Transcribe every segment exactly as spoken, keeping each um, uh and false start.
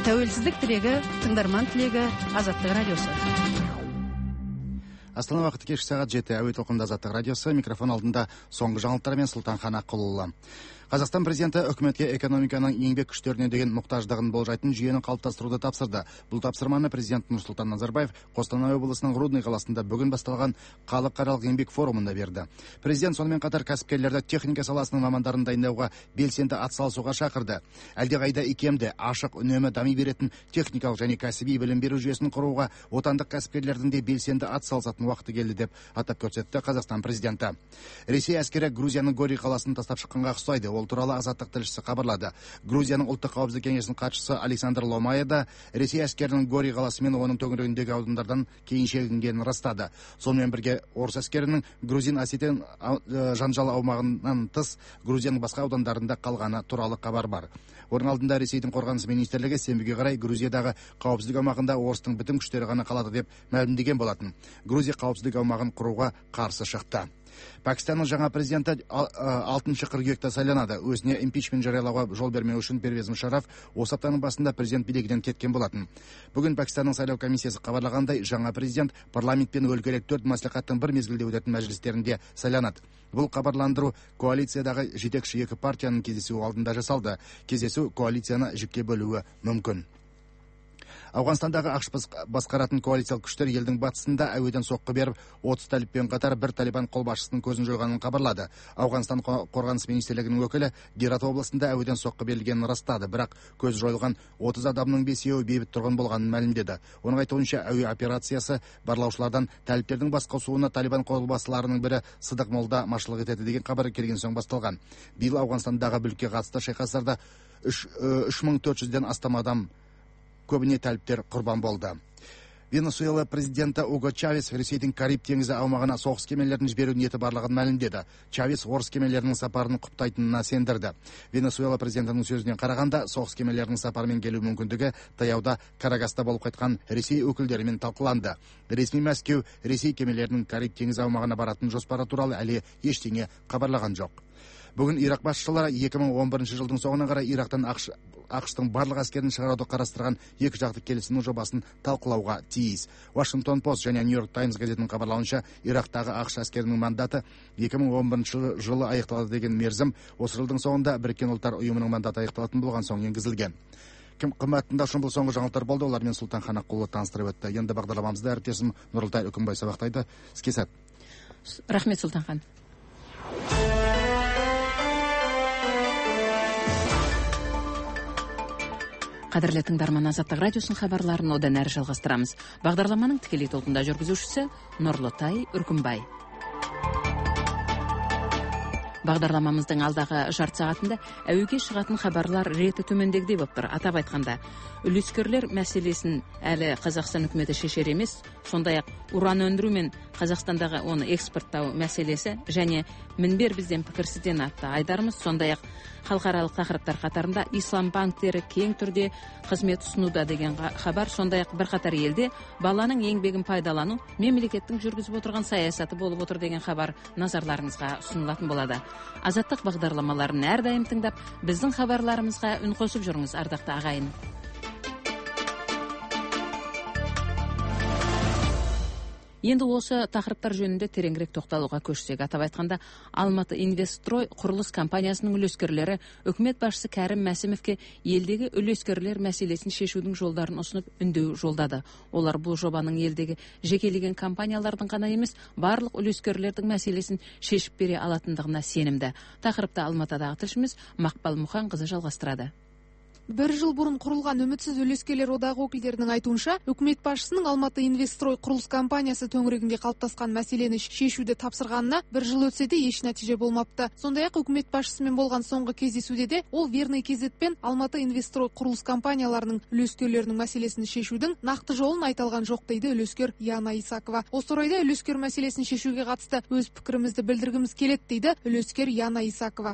Тәуелсіздік тілегі, тыңдарман тілегі, Азаттық радиосы. Астана уақыты кешкі сағат жеті. Әуе толқынында Азаттық радиосы. Микрофон алдында соңғы жаңалықтармен Сұлтанхан Аққұлұлы. Қазақстан президенті үкіметке экономиканың еңбек күштеріне деген мұқтаждығын болжайтын жүйені қалыптастыруды тапсырды. Бұл тапсырманы президент Нұрсұлтан Назарбаев Қостанай облысының Рудный қаласында бүгін басталған халықаралық еңбек форумында берді. Президент сонымен қатар кәсіпкерлерді техника саласының мамандарын дайындауға белсенді атсалысуға шақырды. Әлдеқайда икемді, ашық, үнемі дами беретін техникалық және кәсіби білім беру жүйесін құруға отандық кәсіпкерлердің де белсенді атсалысатын уақыты келді деп атап көрсетті Қазақстан президенті. Ресей әскері Грузияның Гори қаласын тастап шыққанға ұқсайды. Ол туралы Азаттық тілшісі хабарлады. Грузияның ұлттық қауіпсіздік кеңесінің хатшысы Александр Ломая да Ресей әскерінің Гори қаласы мен оның төңірегіндегі аудандардан кейін шегінгенін растады. Сонымен бірге орыс әскерінің Грузин Осетия жанжал аумағынан тыс Грузияның басқа аудандарында қалғаны туралы хабар бар. Оның алдында Ресейдің қорғаныс министрлігі сенбіге қарай Грузиядағы қауіпсіздік аумағында орыстың бітім күштері ғана қалады деп мәлімдеген болатын. Грузия қауіпсіздік аумағын құруға қарсы шықты. Пәкістанның жаңа президенті алтыншы қыркүйекте сайланады. Өзіне импичмент жариялауға жол бермеу үшін Первез Мушарраф осы аптаның басында президент билігінен кеткен болатын. Бүгін Пәкістанның сайлау комиссиясы хабарлағандай, жаңа президент парламент пен өлкелік төрт мәслихаттың бір мезгілде өтетін мәжілістерінде сайланады. Бұл хабарландыру коалициядағы жетекші екі партияның кездесуі алдында жасалды. Кездесу коалицияны жікке бөлуі мүмкін. Ауғанстандағы ақш басқаратын коалициялық күштер елдің батысында әуеден соққы беріп, отыз талибпен қатар бір талибан қолбасшысының көзін жойғанын хабарлады. Ауғанстан қорғаныс министрлігінің өкілі Герат облысында әуеден соққы берілгенін растады, бірақ көз жойылған отыз адамның бесеуі бейбіт тұрғын болғанын мәлімдеді. Оның айтуынша әуе операциясы барлаушылардан талибтердің бас қосуына талибан қолбасшыларының бірі Сыдық Молда машылық етеді деген хабар келген соң басталған. Биыл Ауғанстандағы бүлікке қатысты шайқастарда үш мың төрт жүзден астам адам, көбіне талиптер құрбан болды. Венесуэла президенті Уго Чавес Ресейдің Кариб теңізі аумағына соғыс кемелерін жіберу ниеті барлығын мәлімдеді. Чавес орыс кемелерінің сапарын құптайтынына сендірді. Венесуэла президентінің сөзінен қарағанда, соғыс кемелерінің сапарымен келу мүмкіндігі таяуда Карагаста болып қайтқан Ресей өкілдерімен талқыланды. Ресми Мәскеу Ресей кемелерінің Кариб теңізі аумағына баратын жоспары туралы әлі ештеңе хабарлаған жоқ. Бүгін Ирак басшылары екі мың он бірінші жылдың соңына қарай Ирактан ақш-тың барлық әскерін шығаруды қарастырған екі жақты келісімнің жобасын талқылауға тиіс. Washington Post және New York Times газетінің хабарлауынша, Ирактағы ақш әскерінің мандаты екі мың он бірінші жылы аяқталады деген мерзім осы жылдың соңында Біріккен ұлттар ұйымының мандаты аяқталатын болған соң енгізілген. Кім қымбатында үшін бұл соңғы жаңалықтар болды. Олармен Сұлтанхан Аққұлұлы таныстырып өтті. Енді бағдарламамызды әріптесім Нұрылтай Үкімбай сабақтайды. Іске сәт. Рахмет, Сұлтанхан. Қадірлі тыңдарман, Азаттық радиосын хабарларын одан әрі жалғастырамыз. Бағдарламаның тікелей толқында жүргізушісі Нұрлытай Үркімбай. Бағдарламамыздың алдағы жарты сағатында әуеге шығатын хабарлар реті төмендегідей болып тұр. Атап айтқанда, үлескерлер мәселесін әлі Қазақстан үкіметі шешер емес, сондай-ақ уран өндіру мен Қазақстандағы оны экспорттау мәселесі және мінбер бізден пікірсізден атты айдарымыз, сондай-ақ халықаралық тақырыптар қатарында ислам банктері кең түрде қызмет ұсынуда деген хабар, сондай-ақ бірқатар елде баланың еңбегін пайдалану мемлекеттің жүргізіп отырған саясаты болып отыр деген хабар назарларыңызға ұсынылатын болады. Азаттық бағдарламаларын әрдайым тыңдап, біздің хабарларымызға үн қосып жүріңіз, ардақты ағайын. Енді осы тақырыптар жөнінде тереңірек тоқталуға көшсек, атап айтқанда, Алматы Инвестстрой құрылыс компаниясының үлескерлері үкімет басшысы Кәрім Мәсімовке елдегі үлескерлер мәселесін шешудің жолдарын ұсынып үндеу жолдады. Олар бұл жобаның елдегі жекелеген компаниялардың ғана емес, барлық үлескерлердің мәселесін шешіп бере алатындығына сенімді. Тақырыпта Алматыдағы тілшіміз Мақпал Мұханқызы жалғастырады. Бір жыл бұрын құрылған Үмітсіз үлескерлер одағы өкілдерінің айтуынша, үкімет басшысының Алматы Инвестстрой құрылыс компаниясы төңірегінде қалыптасқан мәселені шешуді тапсырғанына бір жыл өтсе де еш нәтиже болмапты. Сондай-ақ үкімет басшысымен болған соңғы кездесуде де ол Верный кз пен Алматы Инвестстрой құрылыс компанияларының үлескерлерінің мәселесін шешудің нақты жолын айталған жоқ дейді үлескер Яна Исакова. Осы орайда үлескер мәселесін шешуге қатысты өз пікірімізді білдіргіміз келеді дейді үлескер Яна Исакова.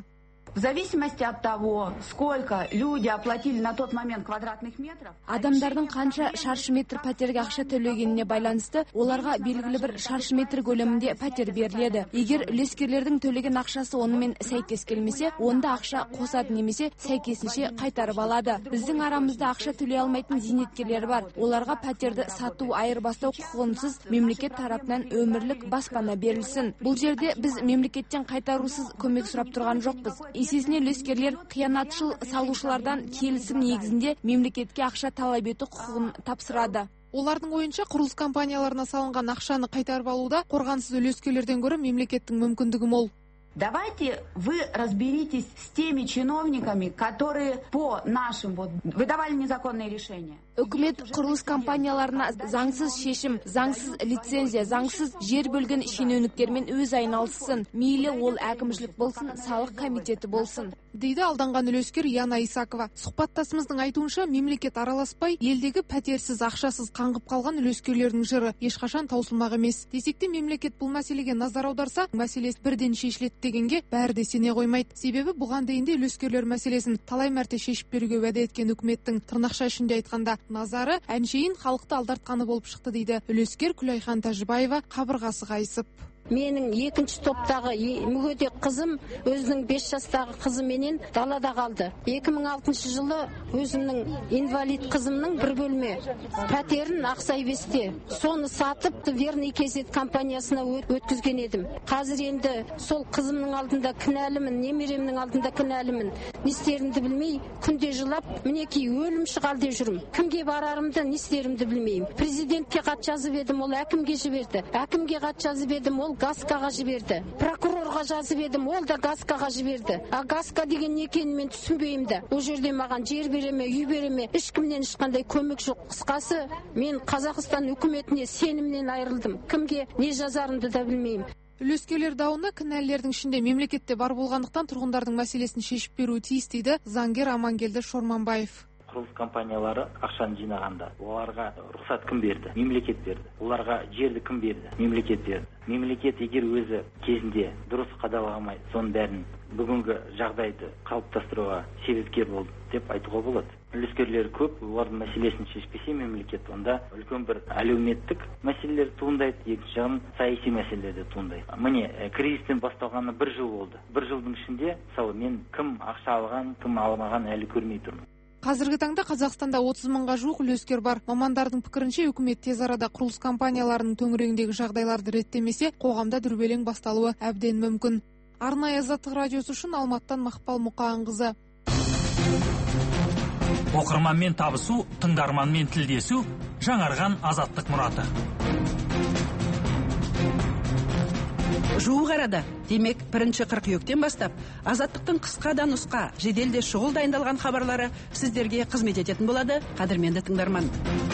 В зависимости от того, сколько люди оплатили на тот момент квадратных метров. Адамдардың қанша шаршы метр пәтерге ақша төлегеніне байланысты, оларға белгілі бір шаршы метр көлемінде пәтер беріледі. Егер үлескерлердің төлеген ақшасы онымен сәйкес келмесе, онда ақша қосады немесе сәйкесінше қайтарып алады. Біздің арамызда ақша төлей алмайтын зейнеткерлер бар. Оларға пәтерді сату, айырбастау құқығынсыз мемлекет тарапынан өмірлік баспана берілсін. Бұл жерде біз мемлекеттен қайтарусыз көмек сұрап тұрған жоқпыз. Есесіне үлескерлер қиянатшыл салушылардан келісім негізінде мемлекетке ақша талап ету құқығын тапсырады. Олардың ойынша құрылыс компанияларына салынған ақшаны қайтарып алуда қорғансыз үлескерлерден гөрі мемлекеттің мүмкіндігі мол. Давайте вы разберитесь с теми чиновниками, которые по нашим вот выдавали незаконные решения. Үкімет құрылыс компанияларына заңсыз шешім, заңсыз лицензия, заңсыз жер бөлген шенеуніктермен өз айналыссын. Мейлі ол әкімшілік болсын, салық комитеті болсын, дейді алданған үлескер Яна Исакова. Сұхбаттасымыздың айтуынша, мемлекет араласпай, елдегі пәтерсіз, ақшасыз қаңғып қалған үлескерлердің жыры ешқашан таусылмақ емес. Десек те мемлекет бұл мәселеге назар аударса, мәселесі бірден шешіледі дегенге бәрі де сене қоймайды. Себебі бұған дейін де үлескерлер мәселесін талай мәрте шешіп беруге уәде еткен үкіметтің тырнақша ішінде айтқанда назары әншейін халықты алдартқаны болып шықты, дейді үлескер Күлайхан Тәжібаева қабырғасы қайысып. Менің екінші топтағы мүгедек қызым өзінің бес жастағы қызыменен далада қалды. екі мың алтыншы жылы өзімнің инвалид қызымның бір бөлме пәтерін Ақсайбесте соны сатып Верный Кезет компаниясына өткізген едім. Қазір енді сол қызымның алдында кінәлімін, немеремнің алдында кінәлімін. Не істерімді білмей, күнде жылап, мінекей өлімші халде жүрмін. Кімге барарымды, не істерімді білмеймін. Президентке хат жазып едім, ол әкімге жіберді. Әкімге хат жазып едім, ол Гаскаға жіберді. Прокурорға жазып едім, ол да Гаскаға жіберді. А Гаска деген не екенін мен түсінбеймді. Ол жерде маған жер береме, үй береме, ешкімнен ешқандай көмек жоқ. Қысқасы, мен Қазақстан үкіметіне сенімнен айырылдым. Кімге не жазарымды да білмеймін. Үлескерлер дауына кінәлілердің ішінде мемлекетте бар болғандықтан тұрғындардың мәселесін шешіп беруі тиіс, дейді заңгер Амангелді Шорманбаев. Құрылыс компаниялары ақшаны жинағанда оларға рұқсат кім берді? Мемлекет берді. Оларға жерді кім берді? Мемлекет берді. Мемлекет егер өзі кезінде дұрыс қадағаламай, соның бәрін бүгінгі жағдайды қалыптастыруға себепкер болды деп айтуға болады. Үлескерлер көп, олардың мәселесін шешпесе мемлекет, онда үлкен бір әлеуметтік мәселелер туындайды, екінші жағынан саяси мәселелер де туындайды. Міне, кризистен басталғаны бір жыл болды. Бір жылдың ішінде, мысалы, мен кім ақша алған, кім алмаған әлі көрмей тұрмын. Қазіргі таңда Қазақстанда отыз мыңға жуық үлескер бар. Мамандардың пікірінше, үкімет тез арада құрылыс компанияларының төңірегіндегі жағдайларды реттемесе, қоғамда дүрбелең басталуы әбден мүмкін. Арнайы Азаттық радиосы үшін Алматтан Мақпал Мұқағанқызы. Оқырманмен табысу, тыңдарманмен тілдесу, жаңарған Азаттық мұраты. Жуық арада, демек бірінші қыркүйектен бастап, Азаттықтың қысқа да нұсқа, жеделде шұғыл дайындалған хабарлары сіздерге қызмет ететін болады, қадірменді тыңдарман.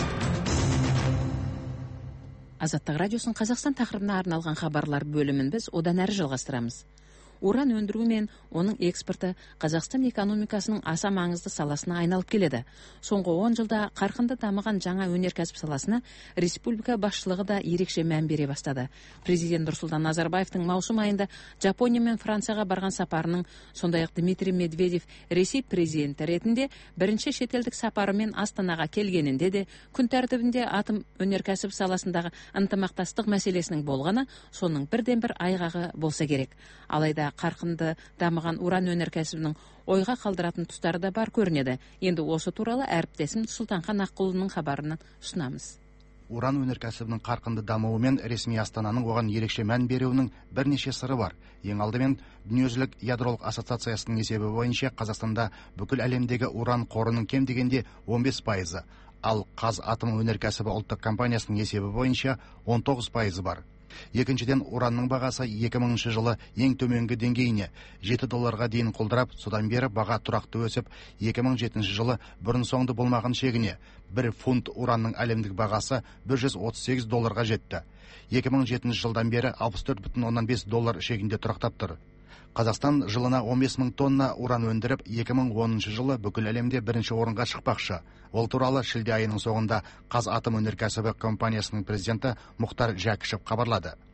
Азаттық радиосын Қазақстан тақырыбына арналған хабарлар бөлімін біз одан әрі жалғастырамыз. Уран өндіру мен оның экспорты Қазақстан экономикасының аса маңызды саласына айналып келеді. Соңғы он жылда қарқынды дамыған жаңа өнеркәсіп саласына республика басшылығы да ерекше мән бере бастады. Президент Нұрсұлтан Назарбаевтың маусым айында Жапония мен Францияға барған сапарының, сондай-ақ Дмитрий Медведев Ресей президенті ретінде бірінші шетелдік сапарымен Астанаға келгенінде де күн тәртібінде атом өнеркәсіп саласындағы ынтымақтастық мәселесінің болғаны соның бірден бір айғағы болса керек. Алайда қарқынды дамыған уран өнеркәсібінің ойға қалдыратын тұстары да бар көрінеді. Енді осы туралы әріптесім Сұлтанхан Аққұлының хабарынан ұсынамыз. Уран өнеркәсібінің қарқынды дамуымен ресми Астананың оған ерекше мән беруінің бірнеше сыры бар. Ең алдымен Дүниежүзілік ядролық ассоциациясының есебі бойынша Қазақстанда бүкіл әлемдегі уран қорының кем дегенде он бес пайызы, ал Қазатом өнеркәсібі ұлттық компаниясының есебі бойынша он тоғыз пайызы бар. Екіншіден, уранның бағасы екі мыңыншы жылы ең төменгі деңгейіне жеті долларға дейін құлдырап, содан бері баға тұрақты өсіп, екі мың жетінші жылы бұрын соңды болмаған шегіне бір фунт уранның әлемдік бағасы бір жүз отыз сегіз долларға жетті. екі мың жетінші жылдан бері алпыс төрт бүтін оннан бес доллар шегінде тұрақтап тұр. Қазақстан жылына он бес мың тонна уран өндіріп, екі мың оныншы жылы бүкіл әлемде бірінші орынға шықпақшы. Ол туралы шілде айының соңында Қазатом өнеркәсібі компаниясының президенті Мұхтар Жәкішев хабарлады.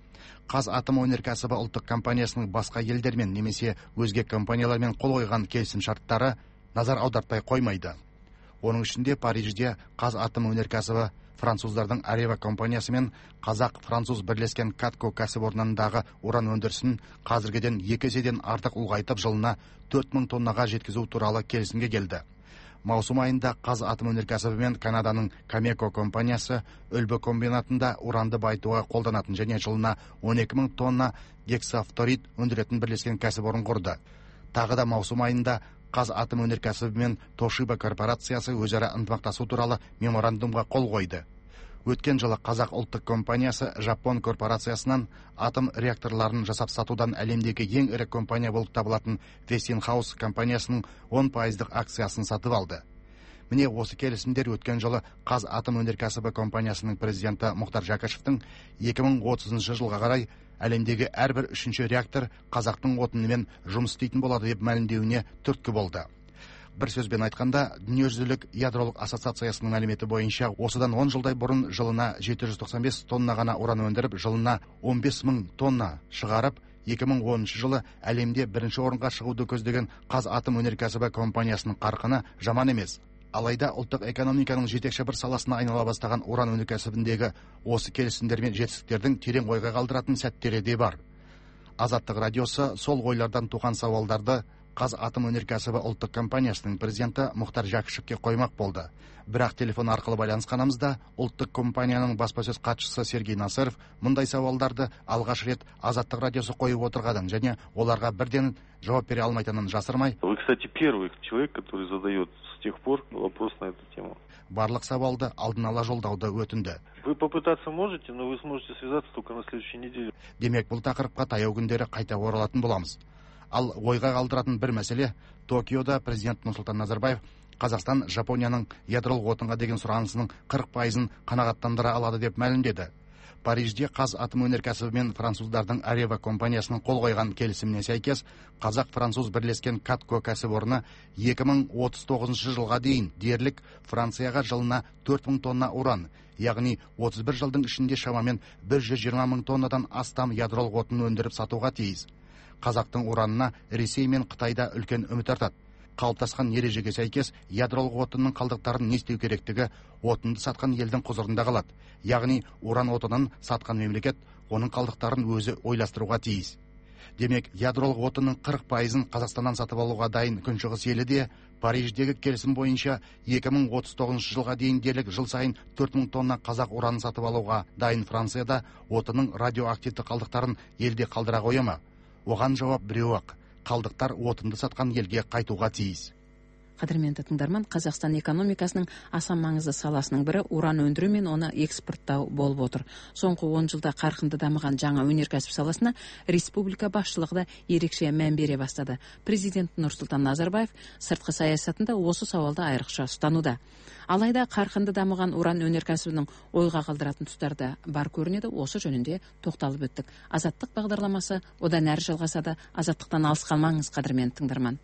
Қазатомөнеркәсібі ұлттық компаниясының басқа елдермен немесе өзге компаниялармен қол қойған келісім шарттары назар аудартпай қоймайды. Оның ішінде Парижде Қазатомөнеркәсібі француздардың Арева компаниясы мен қазақ-француз бірлескен Катко кәсіпорнындағы уран өндірісін қазіргіден екі еседен артық ұлғайтып жылына төрт мың тоннаға жеткізу туралы келісімге келді. Маусым айында Қазатомөнеркәсібі мен Канаданың Камеко компаниясы үлбі комбинатында уранды байытуға қолданатын және жылына он екі мың тонна гексафторид өндіретін бірлескен кәсіпорын құрды. Тағы да маусым айында Қазатомөнеркәсібі мен Тошиба корпорациясы өзара ынтымақтасу туралы меморандумға қол қойды. Өткен жылы Қазақ ұлттық компаниясы Жапон корпорациясынан атом реакторларын жасап сатудан әлемдегі ең ірі компания болып табылатын Westinghouse компаниясының он пайыздық акциясын сатып алды. Міне осы келісімдер өткен жылы Қазатомөнеркәсібі компаниясының президенті Мұхтар Жәкішевтің екі мың отызыншы жылға қарай әлемдегі әрбір үшінші реактор қазақтың отынымен жұмыс істейтін болады деп мәлімдеуіне түрткі болды. Бір сөзбен айтқанда, Дүниежүзілік ядролық ассоциациясының мәліметі бойынша осыдан он жылдай бұрын жылына жеті жүз тоқсан бес тонна ғана уран өндіріп, жылына он бес мың тонна шығарып, екі мың оныншы жылы әлемде бірінші орынға шығуды көздеген Қазатомөнеркәсібі компаниясының қарқыны жаман емес. Алайда ұлттық экономиканың жетекші бір саласына айнала бастаған уран өнеркәсібіндегі осы келісімдер мен жетістіктердің терең ойға қалдыратын сәттері де бар. Азаттық радиосы сол ойлардан туған сауалдарды Қазатомөнеркәсібі ұлттық компаниясының президенті Мұхтар Жәкішевке қоймақ болды. Бірақ телефон арқылы байланысқанымызда ұлттық компанияның баспасөз хатшысы Сергей Насыров мұндай сауалдарды алғаш рет Азаттық радиосы қойып отырғанын және оларға бірден жауап бере алмайтынын жасырмай. Вы, кстати, первый человек, который задает с тех пор вопрос на эту тему. Барлық сауалды алдын ала жолдауды өтінді. Вы попытаться можете, но вы сможете связаться только на следующей неделе. Демек, бұл тақырыпқа таяу күндері қайта оралатын боламыз. Ал ойға қалдыратын бір мәселе, Токиода президент Нұрсұлтан Назарбаев Қазақстан Жапонияның ядролық отынға деген сұранысының қырық пайызын қанағаттандыра алады деп мәлімдеді. Парижде Қазатомөнеркәсібі мен француздардың Арева компаниясының қол қойған келісіміне сәйкес, қазақ-француз бірлескен Катко кәсіпорны екі мың отыз тоғызыншы жылға дейін дерлік Францияға жылына төрт мың тонна уран, яғни отыз бір жылдың ішінде шамамен бір жүз жиырма мың тоннадан астам ядролық отын өндіріп сатуға тиіс. Қазақтың уранына Ресей мен Қытайда үлкен үміт артады. Қалыптасқан ережеге сәйкес ядролық отынның қалдықтарын не істеу керектігі отынды сатқан елдің құзырында қалады. Яғни уран отынын сатқан мемлекет оның қалдықтарын өзі ойластыруға тиіс. Демек, ядролық отынның қырық пайызын Қазақстаннан сатып алуға дайын күншығыс елі де Париждегі келісім бойынша екі мың отыз тоғызыншы жылға дейін дерлік жыл сайын төрт мың тонна қазақ уранын сатып алуға дайын Францияда отынның радиоактивті қалдықтарын елде қалдыра қоя ма? Оған жауап біреу-ақ. Қалдықтар отынды сатқан елге қайтуға тиіс. Қадірменді тыңдарман, Қазақстан экономикасының аса маңызды саласының бірі уран өндіру мен оны экспорттау болып отыр. Соңғы он жылда қарқынды дамыған жаңа өнеркәсіп саласына республика басшылығы да ерекше мән бере бастады. Президент Нұрсұлтан Назарбаев сыртқы саясатында осы сауалды айрықша ұстануда. Алайда қарқынды дамыған уран өнеркәсібінің ойға қалдыратын тұстары бар көрінеді. Осы жөнінде тоқталып өттік. Азаттық бағдарламасы одан әрі жалғасады. Азаттықтан алыс қалмаңыз, қадірменді тыңдарман.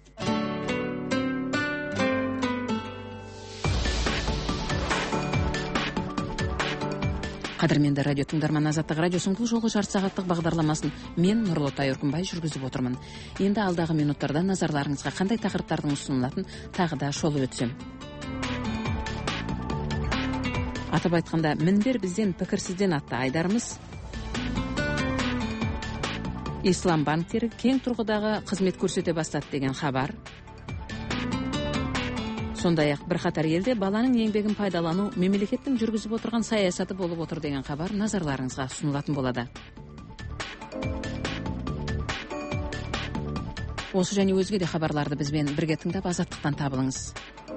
Қадірменді радио тыңдарман, Азаттық радиосының бұл жолғы жарты сағаттық бағдарламасын мен Нұрлытай Өркінбай жүргізіп отырмын. Енді алдағы минуттарда назарларыңызға қандай тақырыптардың ұсынылатын тағы да шолып өтсем. Атап айтқанда, мінбер бізден пікірсізден атты айдарымыз ислам банктері кең тұрғыдағы қызмет көрсете бастады деген хабар. Сондай-ақ бірқатар елде баланың еңбегін пайдалану мемлекеттің жүргізіп отырған саясаты болып отыр деген хабар назарларыңызға ұсынылатын болады. Осы және өзге де хабарларды бізбен бірге тыңдап азаттықтан табылыңыз.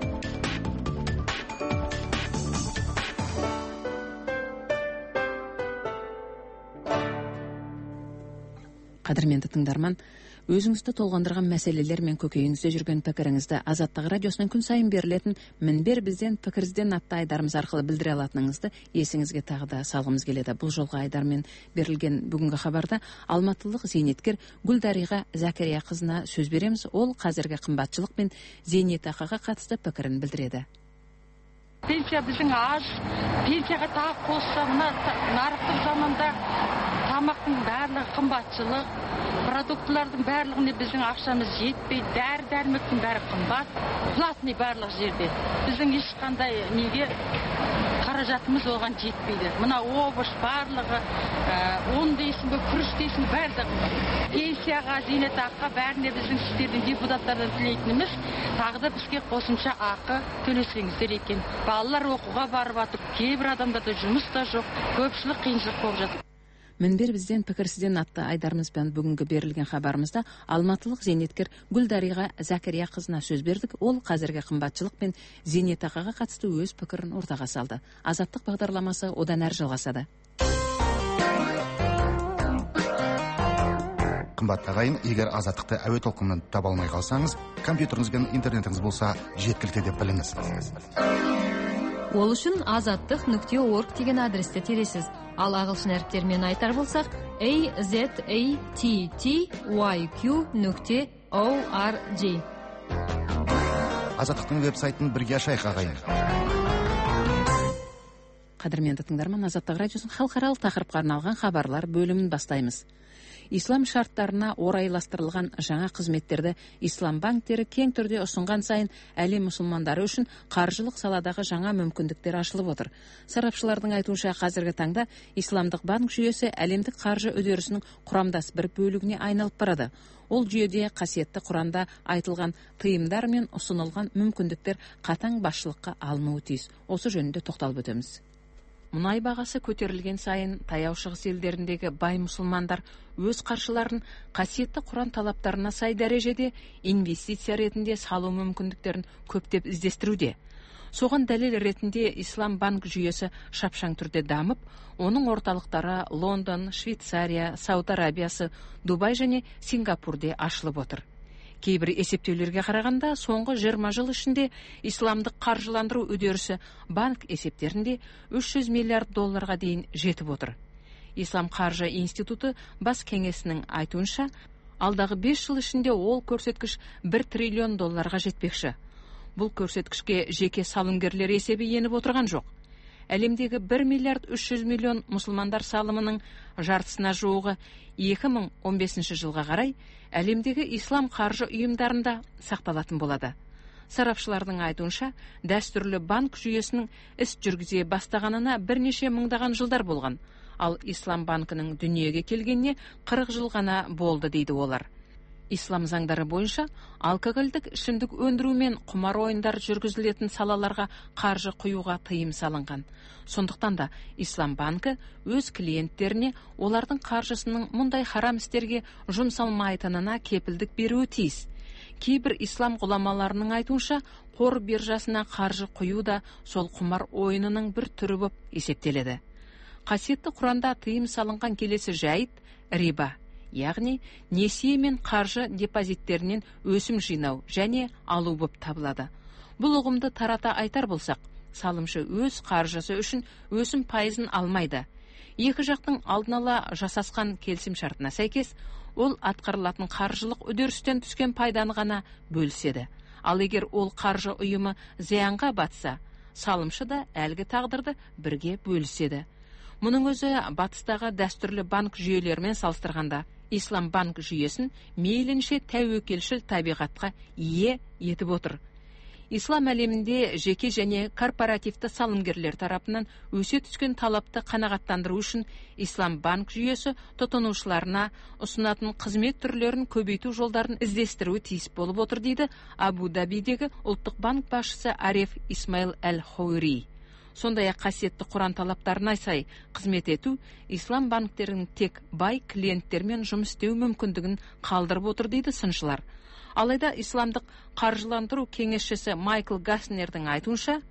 Қадірменді тыңдарман, өзіңізді толғандырған мәселелер мен көкейіңізде жүрген пікіріңізді Азаттық радиосының күн сайын берілетін мінбер бізден пікірізден атты айдарымыз арқылы білдіре алатыныңызды есіңізге тағы да салғымыз келеді. Бұл жолғы айдармен берілген бүгінгі хабарда алматылық зейнеткер Гүлдариға Зәкәрия қызына сөз береміз. Ол қазіргі қымбатшылық пен зейнетақыға қатысты пікірін білдіреді. Пенсия біздің аз, пенсияға тағы қосса, мына нарықтық заманда тамақтың барлығы қымбатшылық, продуктылардың барлығына біздің ақшамыз жетпейді, дәрі-дәрмектің бәрі қымбат, платный барлық жерде. Біздің ешқандай неге қаражатымыз оған жетпейді. Мына овощ барлығы, он дейсің бе, күріш дейсің, бәрі пенсияға, зейнетақыға, бәріне біздің сіздердің депутаттардан тілейтініміз, тағы да бізге қосымша ақы төлесеңіздер екен. Балалар оқуға барып жатыр, кейбір адамдарда жұмыс та жоқ, көпшілік қиыншылық болып жатыр. Мінбер бізден пікірсізден атты айдарымызбен бүгінгі берілген хабарымызда алматылық зейнеткер Гүлдариға Зәкәрия қызына сөз бердік. Ол қазіргі қымбатшылық пен зейнетақыға қатысты өз пікірін ортаға салды. Азаттық бағдарламасы одан әрі жалғасады. Қымбатты ағайын, егер азаттықты әуе толқынынан таба алмай қалсаңыз, компьютеріңіз бен интернетіңіз болса жеткілікті деп біліңіз. Ол үшін азаттық нүкте орг деген адресті тересіз. Ал ағылшын әріптермен айтар болсақ, a z a t t y q нүкте org. Азаттықтың веб-сайтын бірге ашайық ағайын. Қадірменді тыңдарман, Азаттық радиосын халықаралық тақырыпқа арналған хабарлар бөлімін бастаймыз. Ислам шарттарына орайластырылған жаңа қызметтерді ислам банктері кең түрде ұсынған сайын әлем мұсылмандары үшін қаржылық саладағы жаңа мүмкіндіктер ашылып отыр. Сарапшылардың айтуынша қазіргі таңда исламдық банк жүйесі әлемдік қаржы үдерісінің құрамдас бір бөлігіне айналып барады. Ол жүйеде қасиетті Құранда айтылған тыйымдар мен ұсынылған мүмкіндіктер қатаң басшылыққа алынуы тиіс. Осы жөнінде тоқталып өтеміз. Мұнай бағасы көтерілген сайын таяу шығыс елдеріндегі бай мұсылмандар өз қаржыларын қасиетті Құран талаптарына сай дәрежеде инвестиция ретінде салу мүмкіндіктерін көптеп іздестіруде. Соған дәлел ретінде ислам банк жүйесі шапшаң түрде дамып, оның орталықтары Лондон, Швейцария, Сауд Арабиясы, Дубай және Сингапурде ашылып отыр. Кейбір есептеулерге қарағанда, соңғы жиырма жыл ішінде исламдық қаржыландыру үдерісі банк есептерінде үш жүз миллиард долларға дейін жетіп отыр. Ислам қаржы институты бас кеңесінің айтуынша, алдағы бес жыл ішінде ол көрсеткіш бір триллион долларға жетпекші. Бұл көрсеткішке жеке салымгерлер есебі еніп отырған жоқ. Әлемдегі бір миллиард үш жүз миллион мұсылмандар салымының жартысына жуығы екі мың он бесінші жылға қарай әлемдегі ислам қаржы ұйымдарында сақталатын болады. Сарапшылардың айтуынша, дәстүрлі банк жүйесінің іс жүргізе бастағанына бірнеше мыңдаған жылдар болған, ал ислам банкінің дүниеге келгеніне қырық жыл ғана болды дейді олар. Ислам заңдары бойынша алкогольдік ішімдік өндіру мен құмар ойындар жүргізілетін салаларға қаржы құюға тыйым салынған. Сондықтан да ислам банкі өз клиенттеріне олардың қаржысының мұндай харам істерге жұмсалмайтынына кепілдік беруі тиіс. Кейбір ислам ғұламаларының айтуынша, қор биржасына қаржы құю да сол құмар ойынының бір түрі болып есептеледі. Қасиетті Құранда тыйым салынған келесі жайт риба, яғни несие мен қаржы депозиттерінен өсім жинау және алу болып табылады. Бұл ұғымды тарата айтар болсақ, салымшы өз қаржысы үшін өсім пайызын алмайды. Екі жақтың алдын ала жасасқан келісім шартына сәйкес, ол атқарылатын қаржылық үдерістен түскен пайданы ғана бөліседі. Ал егер ол қаржы ұйымы зиянға батса, салымшы да әлгі тағдырды бірге бөліседі. Мұның өзі батыстағы дәстүрлі банк жүйелерімен салыстырғанда, ислам банк жүйесін мейлінше тәуекелшіл табиғатқа ие етіп отыр. Ислам әлемінде жеке және корпоративті салымгерлер тарапынан өсе түскен талапты қанағаттандыру үшін ислам банк жүйесі тұтынушыларына ұсынатын қызмет түрлерін көбейту жолдарын іздестіруі тиіс болып отыр дейді Абу-Дабидегі ұлттық банк басшысы Ареф Исмаил Әл-Хауири. Сондай-ақ қасиетті Құран талаптарына сай қызмет ету ислам банктерінің тек бай клиенттермен жұмыс істеу мүмкіндігін қалдырып отыр дейді сыншылар. Алайда исламдық қаржыландыру кеңесшісі Майкл Гаснердің айтуынша,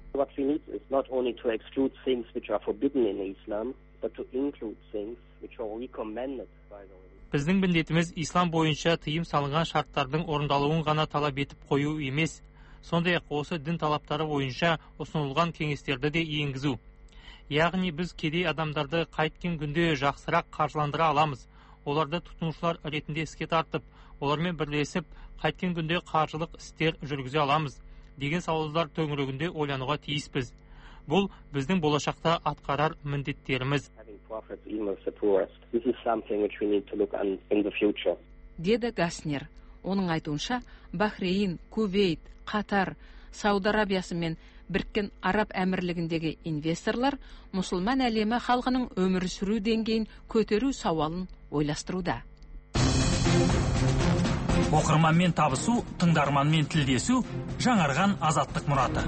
біздің міндетіміз ислам бойынша тыйым салынған шарттардың орындалуын ғана талап етіп қою емес, сондай-ақ осы дін талаптары бойынша ұсынылған кеңестерді де енгізу. Яғни біз кедей адамдарды қайткен күнде жақсырақ қаржыландыра аламыз. Оларды тұтынушылар ретінде іске тартып, олармен бірлесіп қайткен күнде қаржылық істер жүргізе аламыз деген сауалдар төңірегінде ойлануға тиіспіз. Бұл біздің болашақта атқарар міндеттеріміз. деді Гаснер. Оның айтуынша, Бахрейн, Кувейт, Қатар, Сауд Арабиясы мен Біріккен Араб әмірлігіндегі инвесторлар мұсылман әлемі халқының өмір сүру деңгейін көтеру сауалын ойластыруда. Оқырманмен табысу, тыңдарманмен тілдесу, жаңарған азаттық мұраты.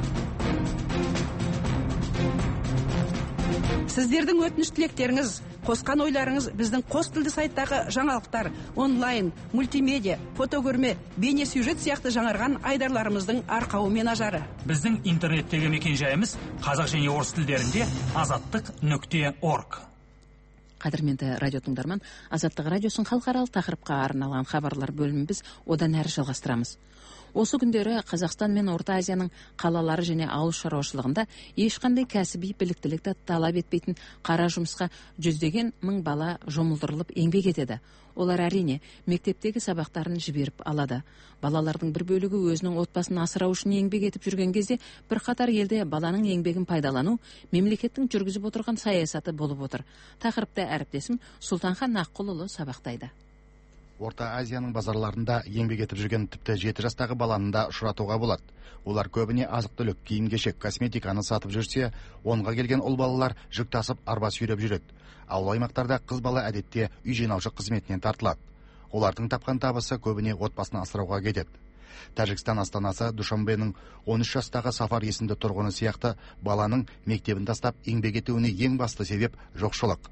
Сіздердің өтініш тілектеріңіз, қосқан ойларыңыз біздің қос тілді сайттағы жаңалықтар, онлайн, мультимедиа, фотокөрме, бейне сюжет сияқты жаңарған айдарларымыздың арқауы мен ажары. Біздің интернеттегі мекенжайымыз қазақ және орыс тілдерінде азаттық нүкте орг. Қадірменді радио тыңдарман, Азаттық радиосын халықаралық тақырыпқа арналған хабарлар бөлімін біз одан әрі жалғастырамыз. Осы күндері Қазақстан мен Орта Азияның қалалары және ауыл шаруашылығында ешқандай кәсіби біліктілікті талап етпейтін қара жұмысқа жүздеген мың бала жұмылдырылып еңбек етеді. Олар әрине мектептегі сабақтарын жіберіп алады. Балалардың бір бөлігі өзінің отбасын асырау үшін еңбек етіп жүрген кезде бірқатар елде баланың еңбегін пайдалану мемлекеттің жүргізіп отырған саясаты болып отыр. Тақырыпты әріптесім Сұлтанхан Аққұлұлы сабақтайды. Орта Азияның базарларында еңбек етіп жүрген тіпті жеті жастағы баланы да ұшыратуға болады. Олар көбіне азық-түлік, киім-кешек, косметиканы сатып жүрсе, онға келген ұл балалар жүк тасып арба сүйреп жүреді. Ауыл аймақтарда қыз бала әдетте үй жинаушы қызметінен тартылады. Олардың тапқан табысы көбіне отбасын асырауға кетеді. Тәжікстан астанасы Душанбенің он үш жастағы Сафар есімді тұрғыны сияқты баланың мектебін тастап еңбек етуіне ең басты себеп жоқшылық.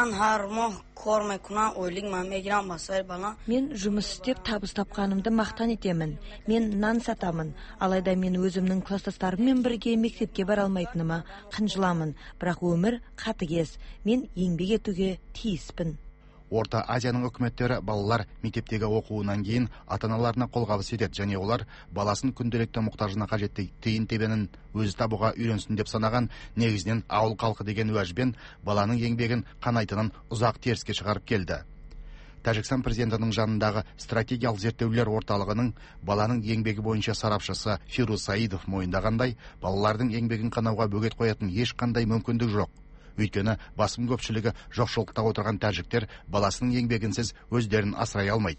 Мен жұмыс істеп табыс тапқанымды мақтан етемін. Мен нан сатамын. Алайда мен өзімнің кластастарыммен бірге мектепке бара алмайтыныма қынжыламын. Бірақ өмір қатыгез. Мен еңбек етуге тиіспін. Орта Азияның үкіметтері балалар мектептегі оқуынан кейін ата-аналарына қолғабыс етеді, және олар баласын күнделікті мұқтажына қажетті тиын тебенін өзі табуға үйренсін деп санаған негізінен ауыл халқы деген уәжбен баланың еңбегін қанайтынын ұзақ теріске шығарып келді. Тәжікстан президентінің жанындағы стратегиялық зерттеулер орталығының баланың еңбегі бойынша сарапшысы Фируз Саидов мойындағандай, балалардың еңбегін қанауға бөгет қоятын ешқандай мүмкіндік жоқ. Өйткені басым көпшілігі жоқшылықта отырған тәжіктер баласының еңбегінсіз өздерін асырай алмайды.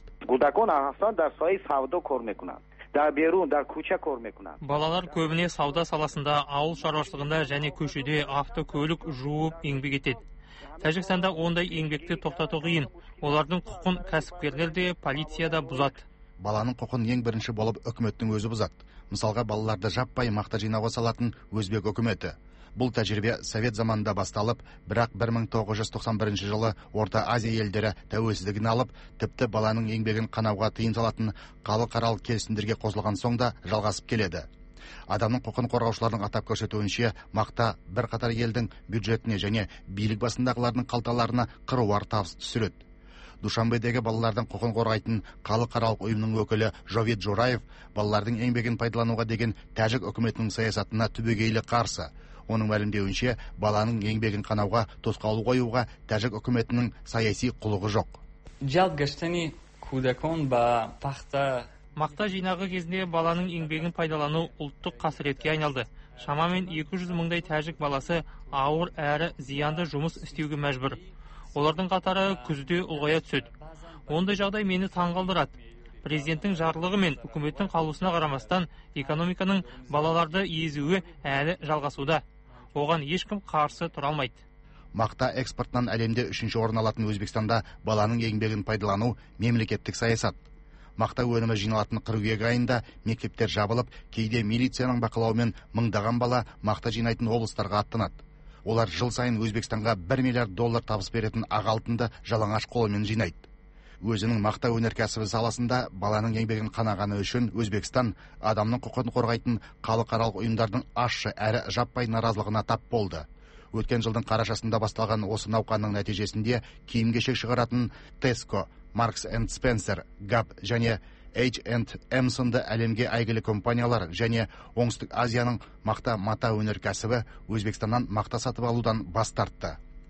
Балалар көбіне сауда саласында, ауыл шаруашылығында және көшеде автокөлік жуып еңбек етеді. Тәжікстанда ондай еңбекті тоқтату қиын. Олардың құқын кәсіпкерлер де, полиция да бұзады. Баланың құқын ең бірінші болып үкіметтің өзі бұзады. Мысалға, балаларды жаппай мақта жинауға салатын Өзбек үкіметі. Бұл тәжірибе совет заманында басталып, бірақ бір мың тоғыз жүз тоқсан бірінші жылы Орта Азия елдері тәуелсіздігін алып, тіпті баланың еңбегін қанауға тыйым салатын халықаралық келісімдерге қосылған соң да жалғасып келеді. Адамның құқын қорғаушылардың атап көрсетуінше, мақта бір қатар елдің бюджетіне және билік басындағылардың қалталарына қыруар табыс түсіреді. Душанбедегі балалардың құқын қорғайтын халықаралық ұйымның өкілі Жовид Жораев балалардың еңбегін пайдалануға деген тәжік үкіметінің саясатына түбегейлі қарсы. Оның мәлімдеуінше, баланың еңбегін қанауға тосқауыл қоюға тәжік үкіметінің саяси құлығы жоқ. Мақта жинағы кезінде баланың еңбегін пайдалану ұлттық қасіретке айналды. Шамамен екі жүз мыңдай тәжік баласы ауыр әрі зиянды жұмыс істеуге мәжбүр. Олардың қатары күзде ұлғая түседі. Ондай жағдай мені таңғалдырады. Президенттің жарлығы мен үкіметтің қаулысына қарамастан экономиканың балаларды езуі әлі жалғасуда. Оған ешкім қарсы тұра алмайды. Мақта экспортынан әлемде үшінші орын алатын Өзбекстанда баланың еңбегін пайдалану мемлекеттік саясат. Мақта өнімі жиналатын қыркүйек айында мектептер жабылып, кейде милицияның бақылауымен мыңдаған бала мақта жинайтын облыстарға аттанады. Олар жыл сайын Өзбекстанға бір миллиард доллар табыс беретін ақ алтынды жалаңаш қолымен жинайды. Өзінің мақта өнеркәсібі саласында баланың еңбегін қанағаны үшін Өзбекстан адамның құқығын қорғайтын халықаралық ұйымдардың ащы әрі жаппай наразылығына тап болды. Өткен жылдың қарашасында басталған осы науқанның нәтижесінде киім-кешек шығаратын Tesco, Marks and Spencer, Gap және H and M сынды әлемге әйгілі компаниялар және Оңтүстік Азияның мақта мата өнеркәсібі Өзбекстаннан мақта сатып алудан бас тартты.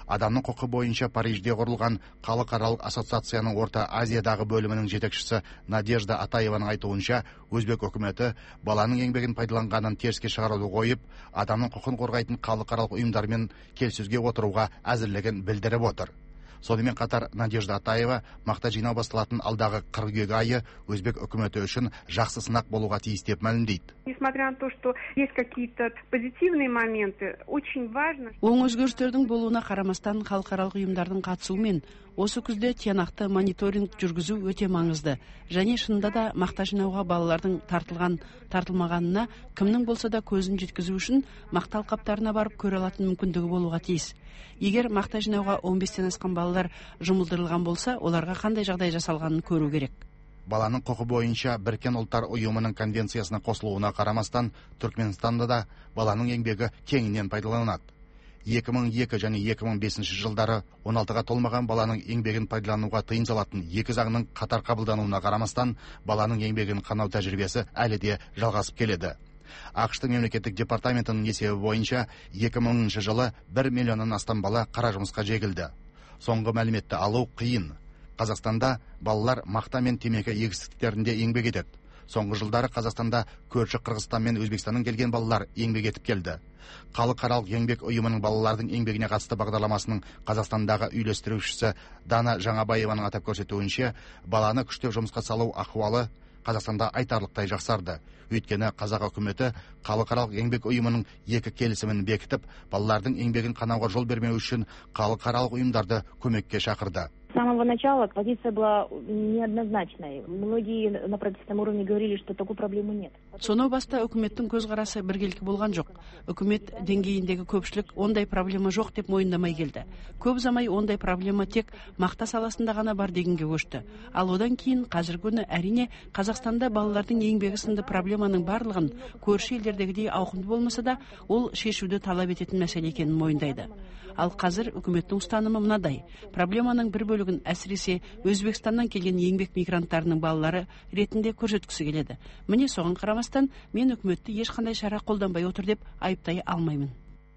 адамның құқы бойынша Парижде құрылған халықаралық ассоциацияның Орта Азиядағы бөлімінің жетекшісі Надежда Атаеваның айтуынша, өзбек үкіметі баланың еңбегін пайдаланғанын теріске шығаруды қойып, адамның құқын қорғайтын халықаралық ұйымдармен келіссөзге отыруға әзірлігін білдіріп отыр. Сонымен қатар Надежда Атаева мақта жинау басталатын алдағы қыркүйек айы өзбек үкіметі үшін жақсы сынақ болуға тиіс деп мәлімдейді. Несмотря на то, что есть какие-то позитивные моменты, очень важно. Оң өзгерістердің болуына қарамастан халықаралық ұйымдардың қатысуымен осы күзде тиянақты мониторинг жүргізу өте маңызды. Және шынында да мақта жинауға балалардың тартылған тартылмағанына кімнің болса да көзін жеткізу үшін мақта алқаптарына барып көре алатын мүмкіндігі болуға тиіс. Егер мақта жинауға он бестен асқан балалар жұмылдырылған болса, оларға қандай жағдай жасалғанын көру керек. Баланың құқы бойынша Біріккен ұлттар ұйымының конвенциясына қосылуына қарамастан, Түркменстанда да баланың еңбегі кеңінен пайдаланылады. екі мың екі және екі мың бесінші жылдары он алтыға толмаған баланың еңбегін пайдалануға тыйым салатын екі заңның қатар қабылдануына қарамастан, баланың еңбегін қанау тәжірибесі әлі де жалғасып келеді. ақш-тың мемлекеттік департаментінің есебі бойынша екі мыңыншы жылы бір миллионнан астам бала қара жұмысқа жегілді. Соңғы мәліметті алу қиын. Қазақстанда балалар мақта мен темекі егістіктерінде еңбек етеді. Соңғы жылдары Қазақстанда көрші Қырғызстан мен Өзбекстаннан келген балалар еңбек етіп келді. Халықаралық еңбек ұйымының балалардың еңбегіне қатысты бағдарламасының Қазақстандағы үйлестірушісі Дана Жаңабаеваның атап көрсетуінше, баланы күштеп жұмысқа салу ахуалы Қазақстанда айтарлықтай жақсарды. Өйткені қазақ үкіметі халықаралық еңбек ұйымының екі келісімін бекітіп, балалардың еңбегін қанауға жол бермеу үшін халықаралық ұйымдарды көмекке шақырды. С самого начала позиция была неоднозначной. Многие на правительственном уровне говорили, что такой проблемы нет. Сонау баста үкіметтің көзқарасы біркелкі болған жоқ. Үкімет деңгейіндегі көпшілік ондай проблема жоқ деп мойындамай келді. Көп замай ондай проблема тек мақта саласында ғана бар дегенге көшті. Ал одан кейін қазіргі күні әрине Қазақстанда балалардың еңбегі сынды проблеманың барлығын көрші елдердегідей ауқымды болмаса да, ол шешуді талап ететін мәселе екенін мойындайды. Ал қазір үкіметтің ұстанымы мынадай: проблеманың бір бөлігін әсіресе Өзбекстаннан келген еңбек мигранттарының балалары ретінде көрсеткісі келеді. Міне соған қарамастан, мен үкіметті ешқандай шара қолданбай отыр деп айыптай алмаймын.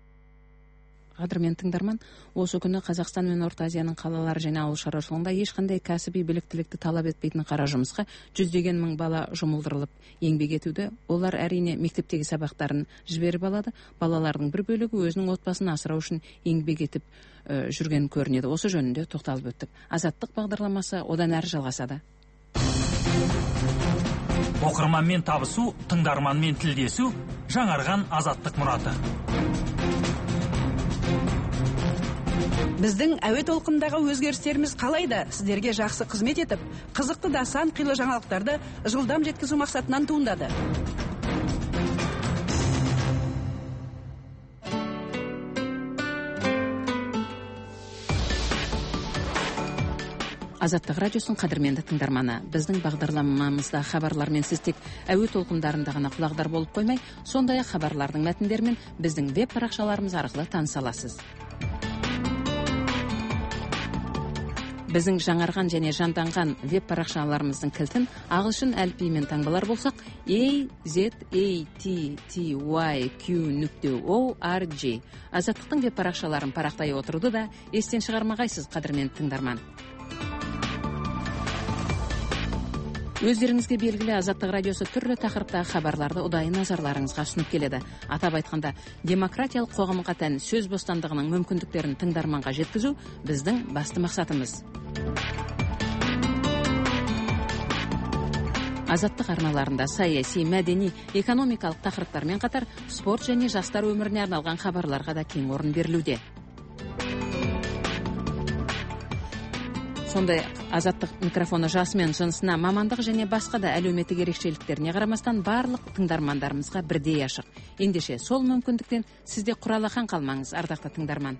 Қадірмен тыңдарман, осы күні Қазақстан мен Орта Азияның қалалары және ауыл шаруашылығында ешқандай кәсіби біліктілікті талап етпейтін қара жұмысқа жүздеген мың бала жұмылдырылып еңбек етуде. Олар әрине мектептегі сабақтарын жіберіп алады. Балалардың бір бөлігі өзінің отбасын асырау үшін еңбек етіп ә, жүрген көрінеді. Осы жөнінде тоқталып өттік. Азаттық бағдарламасы одан әрі жалғасады. Оқырманмен табысу, тыңдарманмен тілдесу, жаңарған азаттық мұраты. Біздің әуе толқындағы өзгерістеріміз қалайда сіздерге жақсы қызмет етіп, қызықты да сан қилы жаңалықтарды жылдам жеткізу мақсатынан туындады. Азаттық радиосын қадірменді тыңдарманы, біздің бағдарламамызда хабарлармен сіз тек әуе толқындарында ғана құлағдар болып қоймай, сондай-ақ хабарлардың мәтіндерімен біздің веб парақшаларымыз арқылы таныса аласыз. Біздің жаңарған және жанданған веб парақшаларымыздың кілтін ағылшын әліпбиімен таңбалар болсақ, a z a t t y q нүкте org. Азаттықтың веб парақшаларын парақтай отыруды да естен шығармағайсыз, қадірмен тыңдарман. Өздеріңізге белгілі Азаттық радиосы түрлі тақырыпта хабарларды ұдайы назарларыңызға ұсынып келеді. Атап айтқанда, демократиялық қоғамға тән сөз бостандығының мүмкіндіктерін тыңдарманға жеткізу біздің басты мақсатымыз. Азаттық арналарында саяси, мәдени, экономикалық тақырыптармен қатар спорт және жастар өміріне арналған хабарларға да кең орын берілуде. Сондай Азаттық микрофоны жасы мен жынысына, мамандық және басқа да әлеуметтік ерекшеліктеріне қарамастан барлық тыңдармандарымызға бірдей ашық. Ендеше сол мүмкіндіктен сізде құралақан қалмаңыз, ардақты тыңдарман.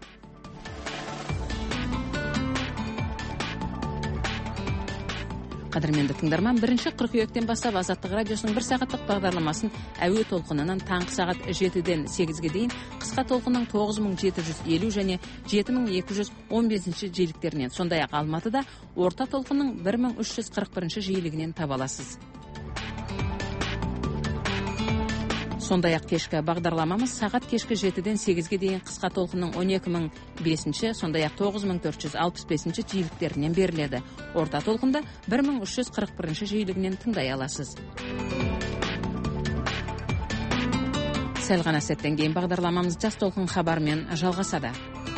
Қадірменді тыңдарман, бірінші қыркүйектен бастап Азаттық радиосының бір сағаттық бағдарламасын әуе толқынынан таңғы сағат жетіден сегізге дейін, қысқа толқынның тоғыз мың жеті жүз елу және жеті мың екі жүз он бесінші жиіліктерінен, сондай-ақ Алматыда орта толқынның бір мың үш жүз қырық бірінші жиілігінен таба аласыз. сондай ақ кешкі бағдарламамыз сағат кешкі жетіден сегізге дейін қысқа толқынның он екі мың бесінші, сондай ақ тоғыз мың төрт жүз алпыс бесінші жиіліктерінен беріледі. Орта толқында бір мың үш жүз қырық бірінші жиілігінен тыңдай аласыз. Сәл ғана сәттен кейін бағдарламамыз жас толқын хабармен жалғасады.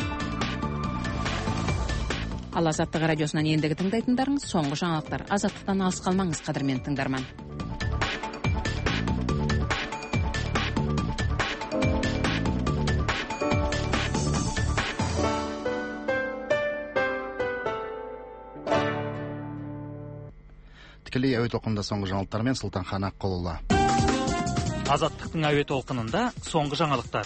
Ал Азаттық радиосынан ендігі тыңдайтындарыңыз соңғы жаңалықтар. Азаттықтан алыс қалмаңыз, қадірмен тыңдарман. Тікелей әуе толқынында соңғы жаңалықтармен Сұлтанхан Аққұлұлы. Азаттықтың әуе толқынында соңғы жаңалықтар.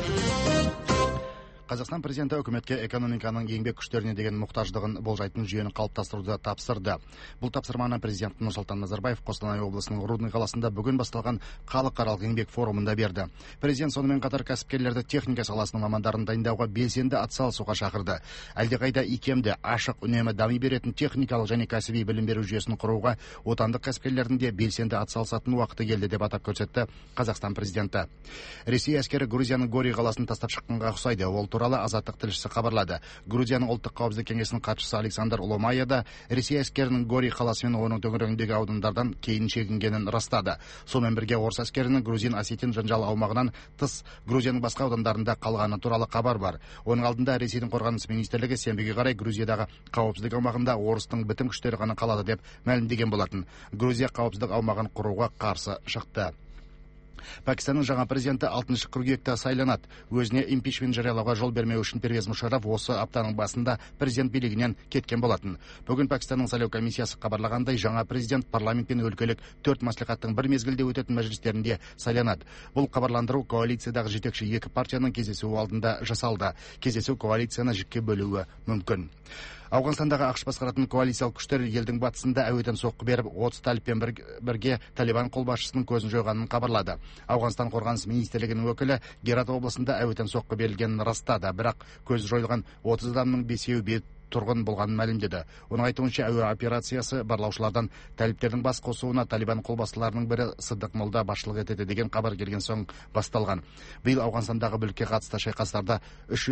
Қазақстан президенті үкіметке экономиканың еңбек күштеріне деген мұқтаждығын болжайтын жүйені қалыптастыруды тапсырды. Бұл тапсырманы президент Нұрсұлтан Назарбаев Қостанай облысының Рудный қаласында бүгін басталған халықаралық еңбек форумында берді. Президент сонымен қатар кәсіпкерлерді техника саласының мамандарын дайындауға белсенді атсалысуға шақырды. Әлдеқайда икемді, ашық, үнемі дами беретін техникалық және кәсіби білім беру жүйесін құруға отандық кәсіпкерлердің де белсенді атсалысатын уақыты келді деп атап көрсетті Қазақстан президенті. Ресей әскері Грузияның Гори қаласын тастап шыққанға ұқсайды. Ол туралы Азаттық тілшісі хабарлады. Грузияның ұлттық қауіпсіздік кеңесінің хатшысы Александр Ломая да Ресей әскерінің Гори қаласы мен оның төңірегіндегі аудандардан кейін шегінгенін растады. Сонымен бірге орыс әскерінің Грузин Осетин жанжал аумағынан тыс Грузияның басқа аудандарында қалғаны туралы хабар бар. Оның алдында Ресейдің қорғаныс министрлігі сенбіге қарай Грузиядағы қауіпсіздік аумағында орыстың бітім күштері ғана қалады деп мәлімдеген болатын. Грузия қауіпсіздік аумағын құруға қарсы шықты. Пәкістанның жаңа президенті алтыншы қыркүйекте сайланады. Өзіне импичмент жариялауға жол бермеу үшін Первез Мушарраф осы аптаның басында президент билігінен кеткен болатын. Бүгін Пәкістанның сайлау комиссиясы хабарлағандай, жаңа президент парламент пен өлкелік төрт мәслихаттың бір мезгілде өтетін мәжілістерінде сайланады. Бұл хабарландыру коалициядағы жетекші екі партияның кездесуі алдында жасалды. Кездесу коалицияны жікке бөлуі мүмкін. Ауғанстандағы ақш басқаратын коалициялық күштер елдің батысында әуеден соққы беріп, отыз талибпен бірге Талибан қолбасшысының көзін жойғанын хабарлады. Ауғанстан қорғаныс министрлігінің өкілі Герат облысында әуеден соққы берілгенін растады, бірақ көз жойылған отыз адамның бесеуі бейбіт тұрғын болғанын мәлімдеді. Оның айтуынша, әуе операциясы барлаушылардан талибтердің бас қосуына Талибан қолбасшыларының бірі Сыдық Молда басшылық етеді деген хабар келген соң басталған. Биыл Ауғанстандағы бүлікке қатысты шайқастарда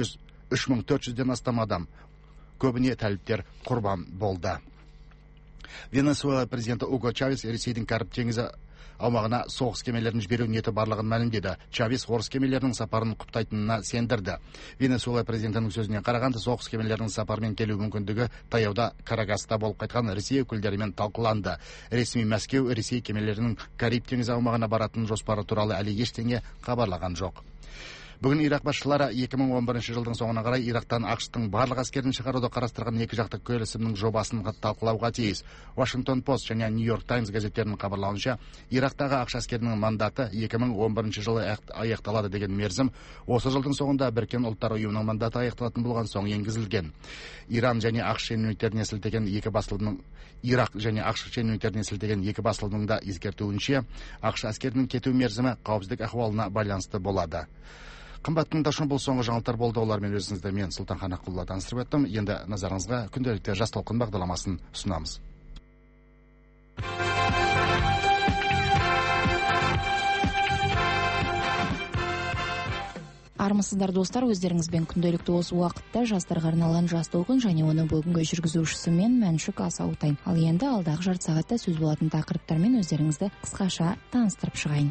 үш мың төрт жүзден астам адам, көбіне талиптер құрбан болды. Венесуэла президенті Уго Чавес Ресейдің Кариб теңізі аумағына соғыс кемелерін жіберу ниеті барлығын мәлімдеді. Чавес орыс кемелерінің сапарын құптайтынына сендірді. Венесуэла президентінің сөзіне қарағанда, соғыс кемелерінің сапармен келу мүмкіндігі таяуда Карагаста болып қайтқан Ресей өкілдерімен талқыланды. Ресми Мәскеу Ресей кемелерінің Кариб теңізі аумағына баратын жоспары туралы әлі ештеңе хабарлаған жоқ. Бүгін Ирак басшылары екі мың он бірінші жылдың соңына қарай Ирактан ақш-тың барлық әскерін шығаруды қарастырған екі жақты келісімнің жобасын талқылауға тиіс. Washington Post және New York Times газеттерінің хабарлауынша, Ирактағы ақш әскерінің мандаты екі мың он бірінші жылы аяқталады деген мерзім осы жылдың соңында Біріккен ұлттар ұйымының мандаты аяқталатын болған соң енгізілген. Иран және ақш шенеуніктеріне сілтеген екі басылымның Ирак және ақш шенеуніктеріне сілтеген екі басылымның да ескертуінше, ақш әскерінің кету мерзімі қауіпсіздік ахуалына байланысты болады. Қымбаттың тыңдаушылар, бұл соңғы жаңалықтар болды. Олармен өзіңізді мен Сұлтанхан Аққұлұлы таныстырып өттім. Енді назарыңызға күнделікті жас толқын бағдарламасын ұсынамыз. Армысыздар достар, өздеріңізбен күнделікті осы уақытта жастарға арналған жас толқын және оны бүгінгі жүргізушісі мен Мәншүк Асаутай. Ал енді алдағы жарты сағатта сөз болатын тақырыптармен өздеріңізді қысқаша таныстырып шығайын.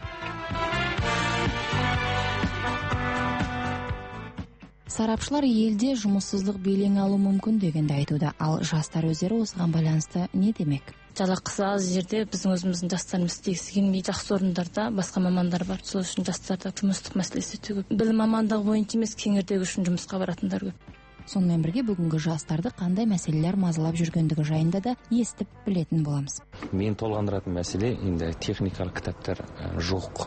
Сарапшылар елде жұмыссыздық белең алу мүмкін дегенді айтуда, ал жастар өздері осыған байланысты не демек? Жалақысы аз жерде біздің өзіміздің жастарымыз істегісі келмей, жақсы орындарда басқа мамандар бар. Сол үшін жастарда жұмыстық мәселесі өте көп. Білім мамандығы бойынша емес, кеңірдегі үшін жұмысқа баратындар көп. Сонымен бірге бүгінгі жастарды қандай мәселелер мазалап жүргендігі жайында да естіп білетін боламыз. Мен толғандыратын мәселе енді техникалық кітаптар жоқ.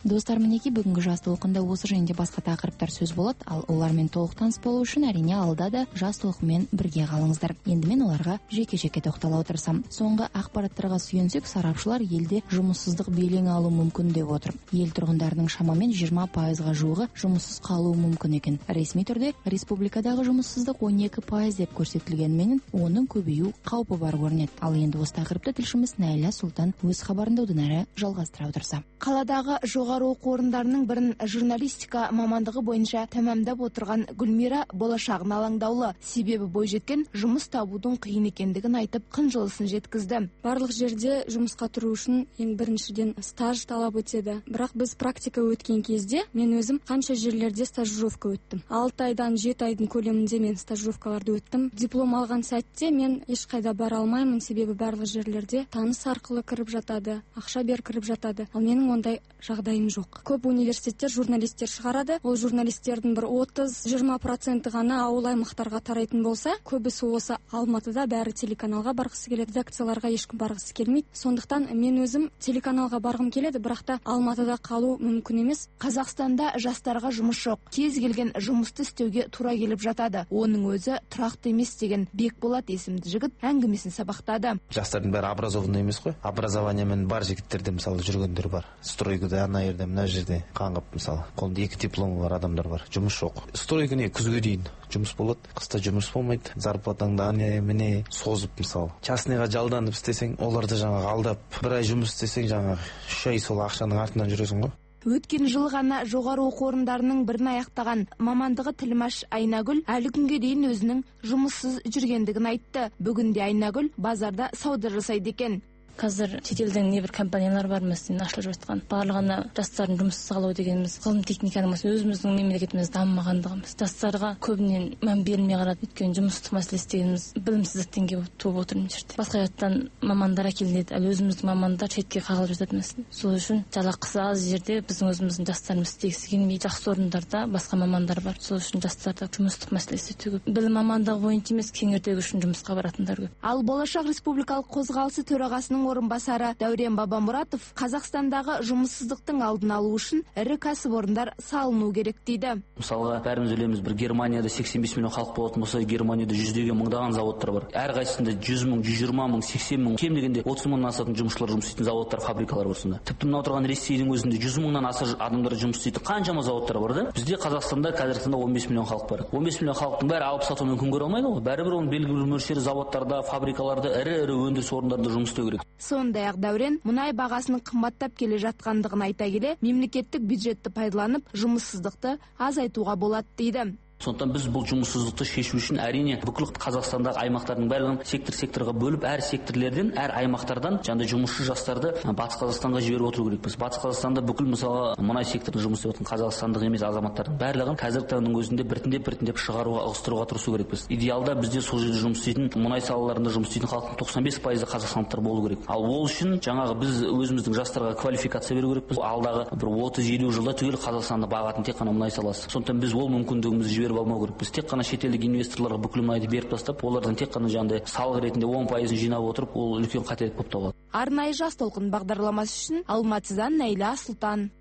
Достар, мінеки бүгінгі жас толқында осы жайында басқа тақырыптар сөз болады, ал олармен толық таныс болу үшін әрине алда да жас толқынмен бірге қалыңыздар. Енді мен оларға жеке-жеке тоқтала отырсам. Соңғы ақпараттарға сүйенсек, сарапшылар елде жұмыссыздық белең алу мүмкін деп отыр. Ел тұрғындарының шамамен жиырма пайызға жуығы жұмыссыз қалуы мүмкін екен. Ресми түрде республикадағы жұмыссыздық он екі пайыз деп көрсетілгенмен, оның көбею қаупі бар көрінеді. Ал енді осы тақырыпты тілшіміз Найля Сұлтан өз хабарында одан әрі жалғастыра отырса. Қаладағы жоғары оқу орындарының бірін журналистика мамандығы бойынша тәмамдап отырған Гүлмира болашағына алаңдаулы. Себебі бойжеткен жұмыс табудың қиын екендігін айтып, қынжылысын жеткізді. Барлық жерде жұмысқа тұру үшін ең біріншіден стаж талап етеді. Бірақ біз практика өткен кезде мен өзім қанша жерлерде стажировка өттім. алты айдан жеті айдың көлемінде мен стажировкаларды өттім. Диплом алған сәтте мен ешқайда бара алмаймын, себебі барлық жерлерде таныс арқылы кіріп жатады, ақша бер кіріп жатады. Ал менің ондай жағдайым жоқ. Көп университеттер журналистер шығарады. Ол журналистердің бір отыз жиырма проценті ғана ауыл аймақтарға тарайтын болса, көбісі осы Алматыда, бәрі телеканалға барғысы келеді, редакцияларға ешкім барғысы келмейді. Сондықтан мен өзім телеканалға барғым келеді, бірақ та Алматыда қалу мүмкін емес. Қазақстанда жастарға жұмыс жоқ. Кез келген жұмысты істеуге тура келіп жатады. Оның өзі тұрақты емес деген Бекболат есімді жігіт әңгімесін сабақтады. Жастардың бәрі образованный емес қой. Образованиямен бар жігіттерде мысалы жүргендер бар. Стройкада ана жерде, мына жерде қаңғып мысалы. Қолында екі дипломы бар адамдар бар. Жұмыс жоқ. Стройка не күзге дейін жұмыс болады, қыста жұмыс болмайды. Зарплатаңды ане міне созып мысалы. Частныйға жалданып істесең, оларды жаңағы алдап, бір ай жұмыс істесең жаңағы үш ай сол ақшаның артынан жүресің ғой. Өткен жыл ғана жоғары оқу орындарының бірін аяқтаған мамандығы тілмаш Айнагүл әлі күнге дейін өзінің жұмыссыз жүргендігін айтты. Бүгінде Айнагүл базарда сауда жасайды екен. Қазір шетелдің небір компаниялар бар мәселен ашылып жатқан. Барлығына жастардың жұмыссыз қалу дегеніміз ғылым техниканың өзіміздің мемлекетіміз дамымағандығымыз. Жастарға көбінен мән берілмей қалады. Өйткені жұмыссыздық мәселесі дегеніміз білімсіздіктен келіп туып отыр мына жерде. Басқа жақтан мамандар әкелінеді, әлі өзіміздің мамандар шетке қағылып жатады мәселен. Сол үшін жалақысы аз жерде біздің өзіміздің жастарымыз істегісі келмей, жақсы орындарда басқа мамандар бар. Сол үшін жастарда жұмыссыздық мәселесі өте көп. Білім мамандығы бойынша емес, кеңірдегі үшін жұмысқа баратындар көп. Ал Болашақ республикалық қозғалысы төрағасының орынбасары Дәурен Бабамұратов Қазақстандағы жұмыссыздықтың алдын алу үшін ірі кәсіпорындар салыну керек дейді. Мысалға, бәріміз білеміз, бір Германияда сексен бес миллион халық болатын болса, Германияда жүздеген мыңдаған заводтар бар. Әрқайсысында жүз мың, жүз жиырма мың, сексен мың, кем дегенде отыз мыңнан асатын жұмысшылар жұмыс істейтін заводтар, фабрикалар бар сонда. Тіпті мына отырған Ресейдің өзінде жүз мыңнан аса адамдар жұмыс істейтін қаншама заводтар бар да. Бізде Қазақстанда қазіргі таңда он бес миллион халық бар. он бес миллион халықтың бәрі алып сатумен күн көре алмайды ғой. Бәрібір оның белгілі бір мөлшері заводтарда, фабрикаларда, ірі-ірі өндіріс орындарында жұмыс істеу керек. Сондай-ақ Дәурен мұнай бағасының қымбаттап келе жатқандығын айта келе, мемлекеттік бюджетті пайдаланып, жұмыссыздықты азайтуға болады дейді. Сондықтан біз бұл жұмыссыздықты шешу үшін әрине бүкіл Қазақстандағы аймақтардың бәрін сектор-секторға бөліп, әр секторлерден, әр аймақтардан жаңа жұмысшы жастарды Батыс Қазақстанға жіберіп отыру керекпіз. Батыс Қазақстанда бүкіл мысалы мұнай секторында жұмыс істеп жатқан қазақстандық емес азаматтардың барлығын қазіргі таңның өзінде біртіндеп-біртіндеп шығаруға, ығыстыруға тырысу керекпіз. Идеалда бізде сол жерде жұмыс істейтін, мұнай салаларында жұмыс істейтін халықтың тоқсан бес пайызы қазақстандықтар болу керек. Ал ол үшін жаңағы біз өзіміздің жастарға квалификация беру керекпіз. Алдағы бір отыз елу жылда түгел Қазақстанды бағатын тек қана мұнай саласы. Сондықтан біз ол мүмкіндігімізді жіберіп алмау керек. Біз тек қана шетелдік инвесторларға бүкіл мұнайды беріп тастап, олардан тек қана жаңағыдай салық ретінде он пайызын жинап отырып, ол үлкен қателік болып табылады. Арнайы жас толқын бағдарламасы үшін Алматыдан Найля Сұлтан.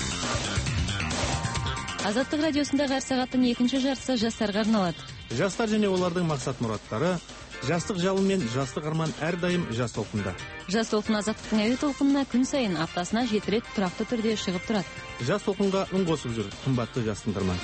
Азаттық радиосындағы әр сағаттың екінші жартысы жастарға арналады. Жастар және олардың мақсат-мұраттары, жастық жалын мен жастық арман әрдайым жас толқында. Жас толқын Азаттықтың әуе толқынына күн сайын аптасына жеті рет тұрақты түрде шығып тұрады. Жас толқынға үн қосып жүр, қымбатты жас тыңдарман.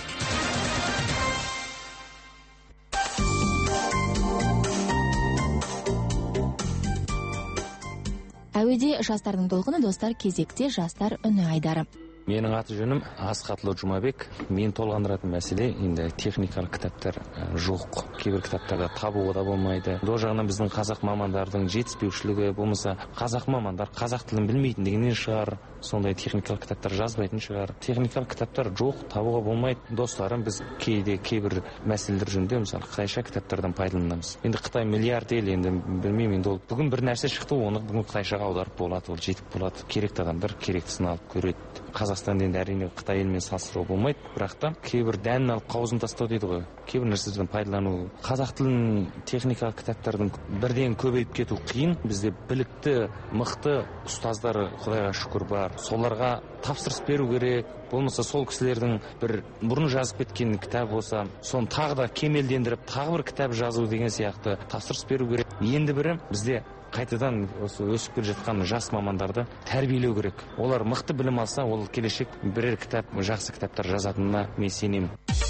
Әуеде жастардың толқыны, достар, кезекте жастар үні айдары. Менің аты жөнім Асқатлы Жұмабек. Мен толғандыратын мәселе енді техникалық кітаптар жоқ. Кейбір кітаптарда табуға да болмайды. До жағынан біздің қазақ мамандардың жетіспеушілігі, болмаса қазақ мамандар қазақ тілін білмейтіндігінен шығар, сондай техникалық кітаптар жазбайтын шығар. Техникалық кітаптар жоқ, табуға болмайды. Достарым, біз кейде кейбір мәселелер жөнінде, мысалы қытайша кітаптардан пайдаланамыз. Енді Қытай миллиард ел, енді білмеймін, енді ол бүгін бір нәрсе шықты, оны бүгін қытайшаға аударып болады, ол жетіп болады. Керекті адамдар керектісін алып көреді. Қазақстанда енді әрине Қытай елмен салыстыруға болмайды, бірақ та кейбір дәнін алып қауызын тастау дейді ғой. Кейбір нәрседен пайдалану. Қазақ тілінің техникалық кітаптардың бірден көбейіп кету қиын. Бізде білікті, мықты ұстаздар Құдайға шүкір бар. соларға тапсырыс беру керек, болмаса сол кісілердің бір бұрын жазып кеткен кітап болса, соны тағы да кемелдендіріп, тағы бір кітап жазу деген сияқты тапсырыс беру керек. Енді бірі бізде қайтадан осы өсіп келе жатқан жас мамандарды тәрбиелеу керек. Олар мықты білім алса, ол келешек бірер кітап, жақсы кітаптар жазатынына мен сенемін.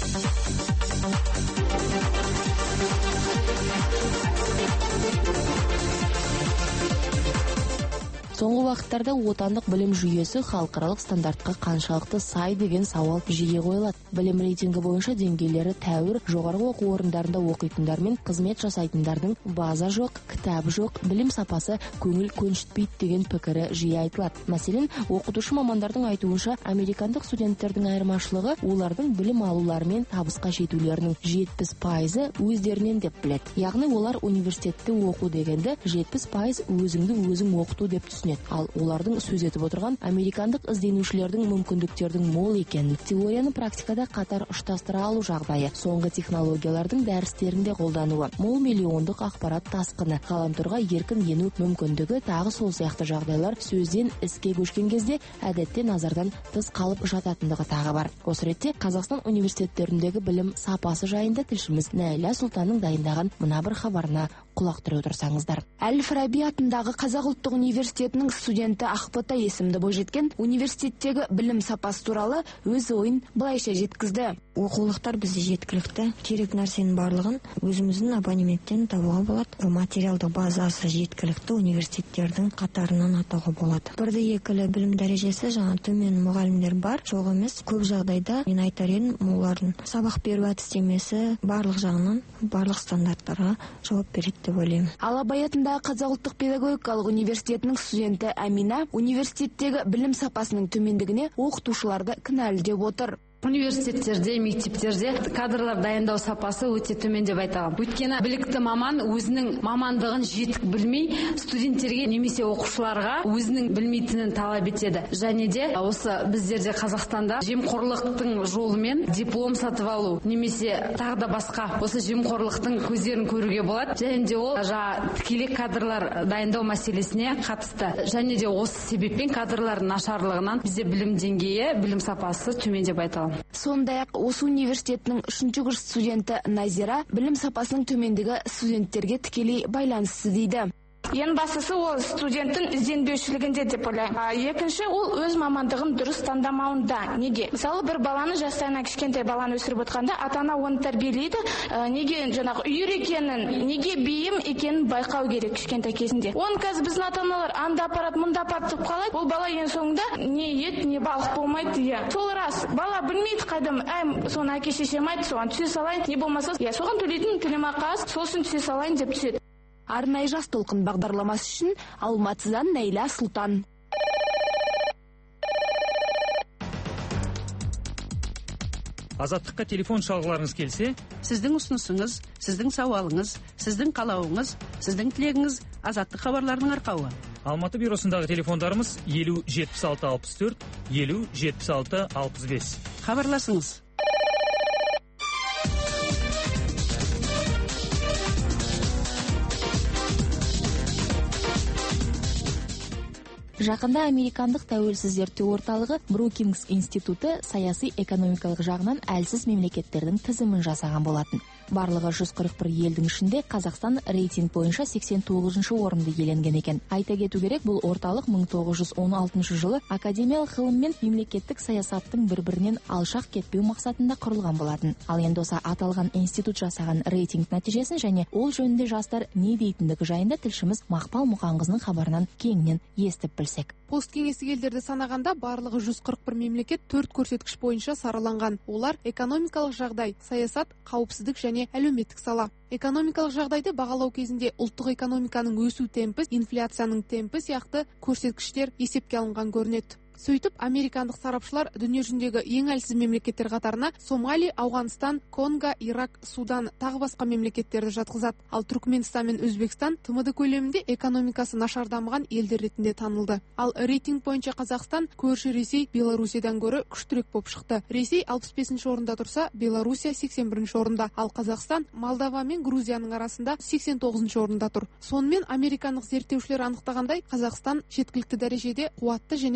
Соңғы уақыттарда отандық білім жүйесі халықаралық стандартқа қаншалықты сай деген сауал жиі қойылады. Білім рейтингі бойынша деңгейлері тәуір, жоғарғы оқу орындарында оқитындар мен қызмет жасайтындардың база жоқ, кітап жоқ, білім сапасы көңіл көншітпейді деген пікірі жиі айтылады. Мәселен, оқытушы мамандардың айтуынша, американдық студенттердің айырмашылығы олардың білім алулары мен табысқа жетулерінің жетпіс пайызы өздерінен деп біледі. Яғни олар университетте оқу дегенді жетпіс пайыз өзіңді өзің оқыту деп түсінеді. Ал олардың сөз етіп отырған американдық ізденушілердің мүмкіндіктердің мол екенін, теорияны практикада қатар ұштастыра алу жағдайы, соңғы технологиялардың дәрістерінде қолдануы, мол миллиондық ақпарат тасқыны, ғаламторға еркін ену мүмкіндігі, тағы сол сияқты жағдайлар сөзден іске көшкен кезде әдетте назардан тыс қалып жататындығы тағы бар. Осы ретте Қазақстан университеттеріндегі білім сапасы жайында тілшіміз Нәйлә Сұлтанның дайындаған мына бір хабарына құлақ түре отырсаңыздар. Әл-Фараби атындағы Қазақ ұлттық университетінің студенті Ақбота есімді бойжеткен университеттегі білім сапасы туралы өз ойын былайша жеткізді. Оқулықтар бізде жеткілікті, керек нәрсенің барлығын өзіміздің абонементтен табуға болады. Материалдық базасы жеткілікті университеттердің қатарынан атауға болады. Бірді екілі білім дәрежесі жаңа төмен мұғалімдер бар, жоқ емес. Көп жағдайда мен айтар едім, олардың сабақ беру әдістемесі барлық жағынан барлық стандарттарға жауап береді деп ойлаймын. Ал Абай атындағы Қазақ ұлттық педагогикалық университетінің студенті Әмина университеттегі білім сапасының төмендігіне оқытушыларды кінәлі деп отыр. Университеттерде, мектептерде кадрлар дайындау сапасы өте төмен деп айтамын. Өйткені білікті маман өзінің мамандығын жетік білмей, студенттерге немесе оқушыларға өзінің білмейтінін талап етеді. Және де осы біздерде Қазақстанда жемқорлықтың жолымен диплом сатып алу немесе тағы да басқа осы жемқорлықтың көздерін көруге болады. Және де ол жаңа тікелей кадрлар дайындау мәселесіне қатысты. Және де осы себеппен кадрлардың нашарлығынан бізде білім деңгейі, білім сапасы төмен деп айтамын. Сондай-ақ осы университетінің үшінші курс студенті Назира білім сапасының төмендігі студенттерге тікелей байланысты дейді. Ең бастысы ол студенттің ізденбеушілігінде деп ойлаймын. Екінші, ол өз мамандығын дұрыс таңдамауында. Неге? Мысалы, бір баланы жастайынан кішкентай баланы өсіріп отқанда, ата-ана оны тәрбиелейді. Неге жаңағы үйір екенін, неге бейім екенін байқау керек кішкентай кезінде. Оны қазір біздің ата-аналар анда апарат, мұнда апарат деп қалайды. Ол бала ең соңында не ет, не балық болмайды. Иә. Сол рас. Бала білмейді қайдам, әй, соны әке шешем айтты, соған түсе салайын. Не болмаса, иә, соған төлейтін төлемақы аз, сол үшін түсе салайын деп түседі. Арнайы жас толқын бағдарламасы үшін Алматыдан Нәйлә Сұлтан. Азаттыққа телефон шалғыларыңыз келсе, сіздің ұсынысыңыз, сіздің сауалыңыз, сіздің қалауыңыз, сіздің тілегіңіз Азаттық хабарларының арқауы. Алматы бюросындағы телефондарымыз елу жетпіс алты алпыс төрт, елу жетпіс алты алпыс бес. Хабарласыңыз. Жақында американдық тәуелсіз зерттеу орталығы Брукингс институты саяси экономикалық жағынан әлсіз мемлекеттердің тізімін жасаған болатын. Барлығы жүз қырық бір елдің ішінде Қазақстан рейтинг бойынша сексен тоғызыншы орынды иеленген екен. Айта кету керек, бұл орталық мың тоғыз жүз он алтыншы жылы академиялық ғылым мен мемлекеттік саясаттың бір-бірінен алшақ кетпеу мақсатында құрылған болатын. Ал енді осы аталған институт жасаған рейтинг нәтижесін және ол жөнінде жастар не дейтіндігі жайында тілшіміз Мақпал Мұқанқызының хабарынан кеңінен естіп білсек. Посткеңестік елдерді санағанда барлығы жүз қырық бір мемлекет төрт көрсеткіш бойынша сараланған. Олар экономикалық жағдай, саясат, қауіпсіздік және әлеуметтік сала. Экономикалық жағдайды бағалау кезінде ұлттық экономиканың өсу темпі, инфляцияның темпі сияқты көрсеткіштер есепке алынған көрінеді. Сөйтіп, американдық сарапшылар дүние жүзіндегі ең әлсіз мемлекеттер қатарына Сомали, Ауғанстан, Конго, Ирак, Судан тағы басқа мемлекеттерді жатқызады. Ал Түркменстан мен Өзбекстан Т М Д көлемінде экономикасы нашар дамыған елдер ретінде танылды. Ал рейтинг бойынша Қазақстан көрші Ресей, Белоруссиядан гөрі күштірек болып шықты. Ресей алпыс бесінші орында тұрса, Белоруссия сексен бірінші орында, ал Қазақстан Молдова мен Грузияның арасында сексен тоғызыншы орында тұр. Сонымен американдық зерттеушілер анықтағандай, Қазақстан жеткілікті дәрежеде қуатты және тұрақты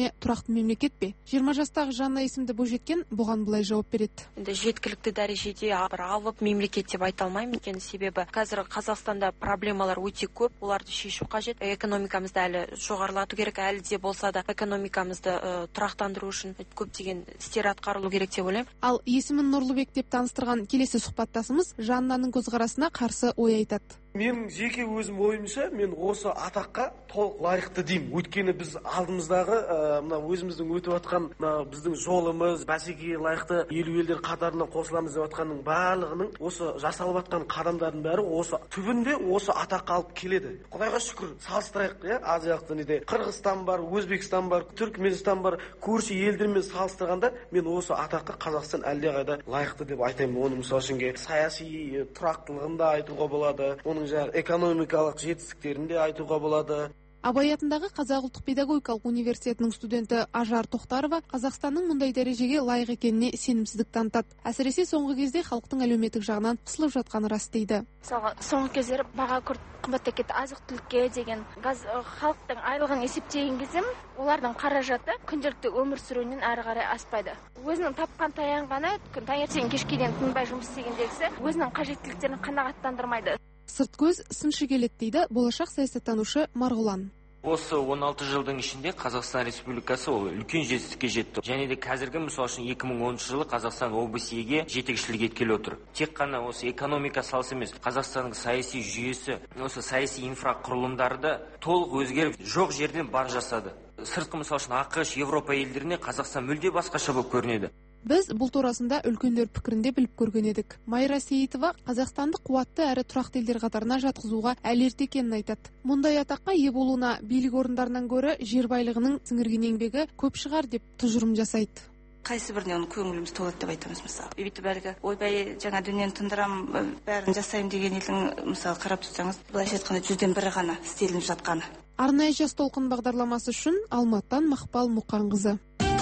беретін мемлекет пе? жиырма жастағы Жанна есімді бойжеткен бұған былай жауап береді. Енді жеткілікті дәрежеде бір алып мемлекет деп айта алмаймын, өйткені себебі қазір Қазақстанда проблемалар өте көп, оларды шешу қажет. Экономикамызды әлі жоғарылату керек, әлі де болса да экономикамызды ә, тұрақтандыру үшін көптеген істер атқарылу керек деп ойлаймын. Ал есімін Нұрлыбек деп таныстырған келесі сұхбаттасымыз Жаннаның көзқарасына қарсы ой айтады. Мен жеке өзім ойымша, мен осы атаққа толық лайықты деймін. Өйткені біз алдымыздағы мына өзіміздің өтіп жатқан біздің жолымыз, бәсекеге лайықты елу елдер қатарына қосыламыз деп жатқанның барлығының осы жасалып жатқан қадамдардың бәрі осы түбінде осы атаққа алып келеді. Құдайға шүкір, салыстырайық, иә, азиялық дүниеде Қырғызстан бар, Өзбекстан бар, Түркменстан бар, көрші елдермен салыстырғанда мен осы атаққа Қазақстан әлдеқайда лайықты деп айтаймын. Оның мысалы үшін саяси тұрақтылығын да айтуға болады. Оның экономикалық жетістіктерін де айтуға болады. Абай атындағы Қазақ ұлттық педагогикалық университетінің студенті Ажар Тоқтарова Қазақстанның мұндай дәрежеге лайық екеніне сенімсіздік танытады. Әсіресе соңғы кезде халықтың әлеуметтік жағынан қысылып жатқаны рас дейді. Мысалға, соңғы кездері баға күрт қымбаттап кетті, азық-түлікке деген газ халықтың айлығын есептеген кезде олардың қаражаты күнделікті өмір сүруінен әрі қарай аспайды. Өзінің тапқан таянғаны таңертең кешке дейін тынбай жұмыс істегендегісі өзінің қажеттіліктерін қанағаттандырмайды. Сырт көз сыншы келеді дейді болашақ саясаттанушы Марғұлан. Осы он алты жылдың ішінде Қазақстан Республикасы ол үлкен жетістікке жетті. Және де қазіргі мысалы үшін екі мың оныншы жылы Қазақстан о бэ се-ге жетекшілік еткелі отыр. Тек қана осы экономика саласы емес, Қазақстанның саяси жүйесі, осы саяси инфрақұрылымдары да толық өзгеріп, жоқ жерден бар жасады. Сыртқы мысалы үшін ақш, Европа елдеріне Қазақстан мүлде басқаша болып көрінеді. Біз бұл турасында үлкендер пікірінде біліп көрген едік. Майра Сейітова Қазақстанды қуатты әрі тұрақты елдер қатарына жатқызуға әлі ерте екенін айтады. Мұндай атаққа ие болуына билік орындарынан гөрі жер байлығының сіңірген еңбегі көп шығар деп тұжырым жасайды. Қайсы біріне оны көңіліміз толады деп айтамыз мысалы. Өйтіп әлгі ойбай жаңа дүниені тындырам, бәрін жасаймын деген елдің мысалы қарап тұрсаңыз, былайша айтқанда жүзден бірі ғана істелініп жатқаны. Арнайы жас толқын бағдарламасы үшін Алматыдан Мақпал Мұқанқызы.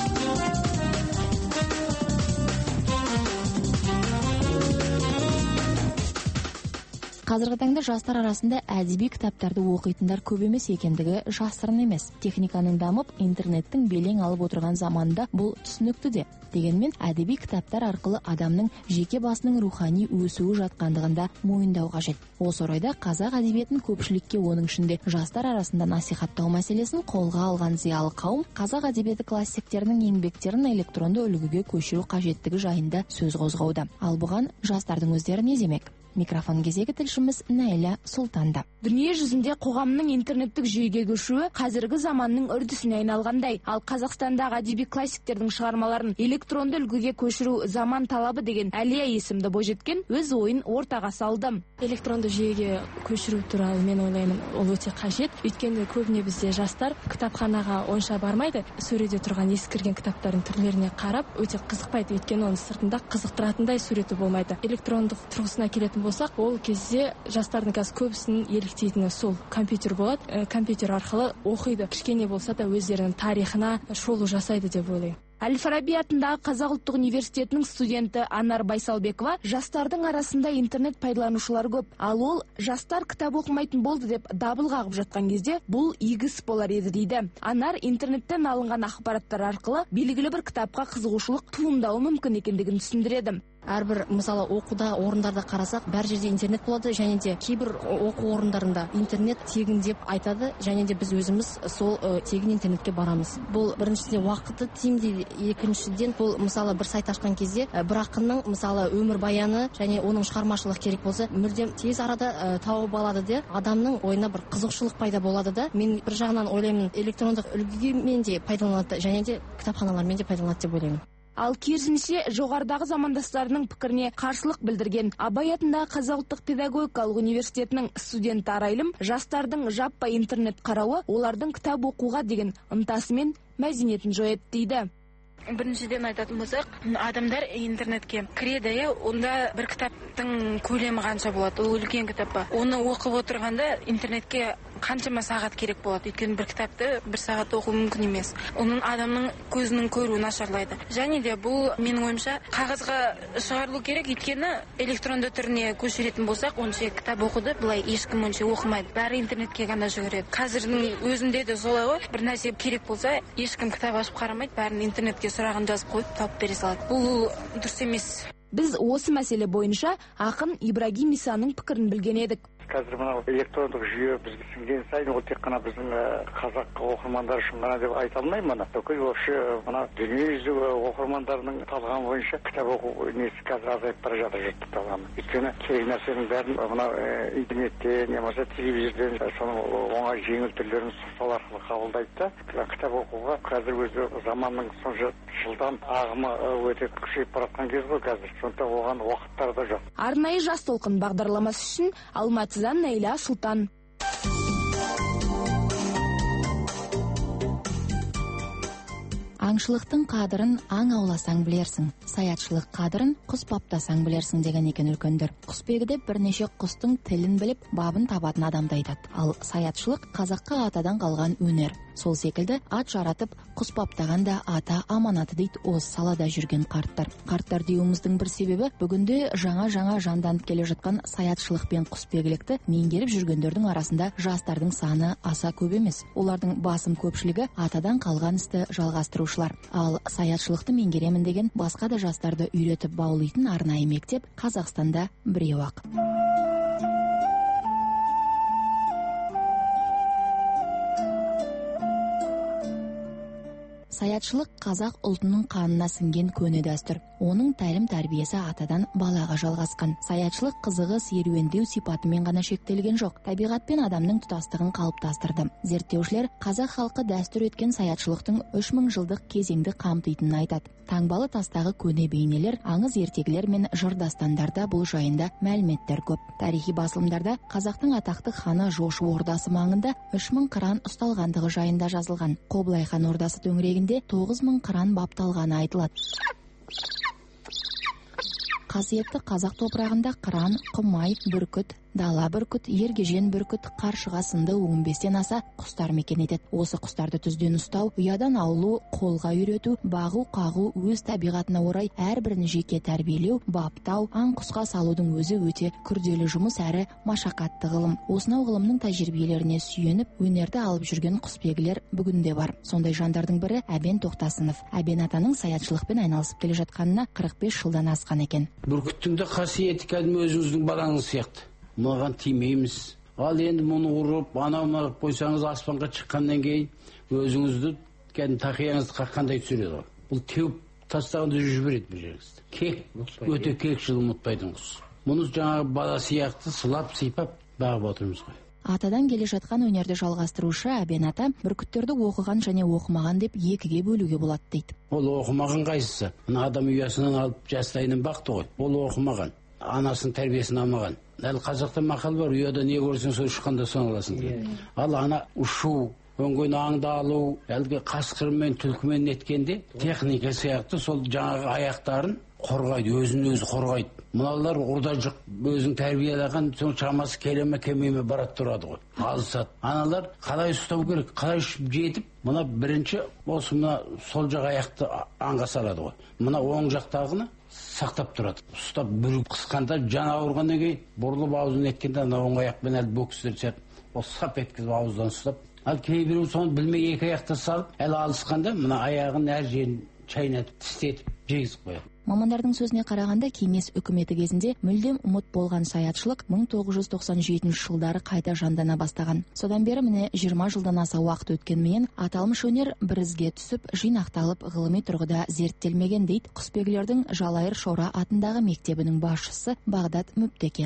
Қазіргі таңда жастар арасында әдеби кітаптарды оқитындар көп емес екендігі жасырын емес. Техниканың дамып, интернеттің белең алып отырған заманда бұл түсінікті де. Дегенмен әдеби кітаптар арқылы адамның жеке басының рухани өсуі жатқандығында мойындау қажет. Осы орайда қазақ әдебиетін көпшілікке, оның ішінде жастар арасында насихаттау мәселесін қолға алған зиялы қауым қазақ әдебиеті классиктерінің еңбектерін электронды үлгіге көшіру қажеттігі жайында сөз қозғауда. Ал бұған жастардың өздері не демек? Микрофон кезегі тілшіміз Найля Сұлтанда. Дүние жүзінде қоғамның интернеттік жүйеге көшуі қазіргі заманның үрдісіне айналғандай, ал Қазақстандағы әдеби классиктердің шығармаларын электронды үлгіге көшіру заман талабы деген Әлия есімді бойжеткен өз ойын ортаға салды. Электронды жүйеге көшіру туралы мен ойлаймын, ол өте қажет. Өйткені көбіне бізде жастар кітапханаға онша бармайды, сөреде тұрған ескірген кітаптардың түрлеріне қарап өте қызықпайды, өйткені оның сыртында қызықтыратындай суреті болмайды. Электрондық тұрғысына келетін болсақ, ол кезде жастардың қазір көбісінің еліктейтіні сол компьютер болады. Ә, компьютер арқылы оқиды. Кішкене болса да өздерінің тарихына шолу жасайды деп ойлаймын. Әл-Фараби атындағы Қазақ ұлттық университетінің студенті Анар Байсалбекова жастардың арасында интернет пайдаланушылар көп, ал ол жастар кітап оқымайтын болды деп дабыл қағып жатқан кезде бұл игі іс болар еді дейді. Анар интернеттен алынған ақпараттар арқылы белгілі бір кітапқа қызығушылық туындауы мүмкін екендігін түсіндіреді. Әрбір мысалы оқуда орындарда қарасақ, бәр жерде интернет болады, және де кейбір оқу орындарында интернет тегін деп айтады, және де біз өзіміз сол ә, тегін интернетке барамыз. Бұл біріншіден уақыты тиімді, екіншіден бұл мысалы бір сайт ашқан кезде ә, бір ақынның мысалы өмірбаяны және оның шығармашылық керек болса, мүлдем тез арада ә, тауып алады де, адамның ойына бір қызықшылық пайда болады да. Мен бір жағынан ойлаймын, электрондық үлгімен де пайдаланады, және де кітапханалармен де пайдаланады деп ойлаймын. Ал керісінше жоғарыдағы замандастарының пікіріне қарсылық білдірген Абай атындағы Қазақ ұлттық педагогикалық университетінің студенті Арайлым жастардың жаппай интернет қарауы олардың кітап оқуға деген ынтасы мен мәдениетін жояды дейді. Біріншіден айтатын болсақ, адамдар интернетке кіреді, иә, онда бір кітаптың көлемі қанша болады, ол үлкен кітап па. Оны оқып отырғанда интернетке қаншама сағат керек болады. Өйткені бір кітапты бір сағат оқу мүмкін емес. Оның адамның көзінің көруі нашарлайды. Және де бұл менің ойымша қағазға шығарылу керек, өйткені электронды түріне көшіретін болсақ, онша кітап оқуды былай ешкім онша оқымайды. Бәрі интернетке ғана жүгіреді. Қазірдің өзінде де солай ғой. Бір нәрсе керек болса, ешкім кітап ашып қарамайды, бәрін интернетке сұрағын жазып қойып тауып бере салады. Бұл дұрыс емес. Біз осы мәселе бойынша ақын Ибрагим Исаның пікірін білген едік. Қазір мынау электрондық жүйе бізге сіңген сайын ол тек қана біздің қазақ оқырмандар үшін ғана деп айта алмаймын. Бүкіл вообще мына дүниежүзі оқырмандарының талғамы бойынша кітап оқу несі қазір азайып бара жатыр жұрттың талғамы. Өйткені керек нәрсенің бәрін мынау интернеттен немесе телевизорден соның оңай жеңіл түрлерін сол арқылы қабылдайды да. Кітап оқуға қазір өзі заманның сонша жылдам ағымы өте күшейіп бара жатқан кез ғой қазір. Сондықтан оған уақыттар да жоқ. Арнайы жас толқын бағдарламасы үшін Алматыдан Нәйла Сұлтан. Аңшылықтың қадырын аң ауласаң білерсің, саятшылық қадырын құс баптасаң білерсің деген екен үлкендер. Құсбегіде бірнеше құстың тілін біліп, бабын табатын адамды айтады. Ал саятшылық қазаққа атадан қалған өнер. Сол секілді ат жаратып, құс баптаған да ата аманаты дейді осы салада жүрген қарттар. Қарттар деуіміздің бір себебі бүгінде жаңа-жаңа жанданып келе жатқан саятшылық пен құсбегілікті меңгеріп жүргендердің арасында жастардың саны аса көп емес. Олардың басым көпшілігі атадан қалған істі жалғастырушылар. Ал саятшылықты меңгеремін деген басқа да жастарды үйретіп баулайтын арнайы мектеп Қазақстанда біреу-ақ. Саятшылық қазақ ұлтының қанына сіңген көне дәстүр. Оның тәлім тәрбиесі атадан балаға жалғасқан. Саятшылық қызығы серуендеу сипатымен ғана шектелген жоқ, табиғат пен адамның тұтастығын қалыптастырды. Зерттеушілер қазақ халқы дәстүр еткен саятшылықтың үш мың жылдық кезеңді қамтитынын айтады. Таңбалы тастағы көне бейнелер, аңыз ертегілер мен жыр дастандарда бұл жайында мәліметтер көп. Тарихи басылымдарда қазақтың атақты ханы Жошы ордасы маңында үш мың қыран ұсталғандығы жайында жазылған. Қобылай хан ордасы төңірегінде тоғыз мың қыран бапталғаны айтылады. Қасиетті қазақ топырағында қыран, құмай, бүркіт, дала бүркіт, ергежен бүркіт, қаршыға сынды он бестен аса құстар мекен етеді. Осы құстарды түзден ұстау, ұядан аулу, қолға үйрету, бағу, қағу өз табиғатына орай әрбірін жеке тәрбиелеу, баптау, аң құсқа салудың өзі өте күрделі жұмыс әрі машақатты ғылым. Осынау ғылымның тәжірибелеріне сүйеніп, өнерді алып жүрген құсбегілер бүгінде бар. Сондай жандардың бірі Әбен Тоқтасынов. Әбен атаның саятшылықпен айналысып келе жатқанына қырық бес жылдан асқан екен. Бүркіттің де қасиеті кәдімгі өзіңіздің балаңыз сияқты. Маған тимейміз. Ал енді мұны ұрып, анау қойсаңыз аспанға шыққаннан кейін өзіңізді кәдімгі тақияңызды қаққандай түсіреді. Бұл теуіп тастағанда жібереді бір жеріңізді. Кек, өте кекшіл ұмытпайтын құс. Мұны жаңағы бала сияқты сылап, сипап бағып отырмыз ғой. Атадан келе жатқан өнерді жалғастырушы Әбен ата бүркіттерді оқыған және оқымаған деп екіге бөлуге болады дейді. Ол оқымаған қайсысы? Мына адам ұясынан алып жастайынан бақты ғой. Ол оқымаған. Анасының тәрбиесін алмаған. Әлі қазақта мақал бар, ұяда не көрсең сол ұшқанда соны аласың дейді. Ал ана ұшу, өңген аңды алу, әлгі қасқырмен, түлкімен неткенде техника сияқты сол жаңағы аяқтарын қорғайды, өзін өзі қорғайды. Мыналар орда жоқ, өзің тәрбиелеген соң шамасы келеме келмеме барат тұрады ғой. Алысады. Аналар қалай ұстау керек, қалай жетіп, мына бірінші осы мына сол жақ аяқты аңға салады ғой. Мына оң жақтағыны сақтап тұрады. Ұстап бүріп қысқанда жан ауырғаннан кейін бұрылып аузын еткенде ана оң аяқпен әлі бөкістер сияқты. Ол сап еткізіп ауыздан ұстап. Ал кейбіреу соны білмей екі аяқты салып, әлі алысқанда мына аяғын әр жерін шайнатып, тістетіп, жегізіп қояды. Мамандардың сөзіне қарағанда кеңес үкіметі кезінде мүлдем ұмыт болған саятшылық мың тоғыз жүз тоқсан жетінші жылдары қайта жандана бастаған. Содан бері міне жиырма жылдан аса уақыт өткенмен аталмыш өнер бір ізге түсіп, жинақталып, ғылыми тұрғыда зерттелмеген дейді құсбегілердің Жалайыр Шора атындағы мектебінің басшысы Бағдат Мүптекеқызы.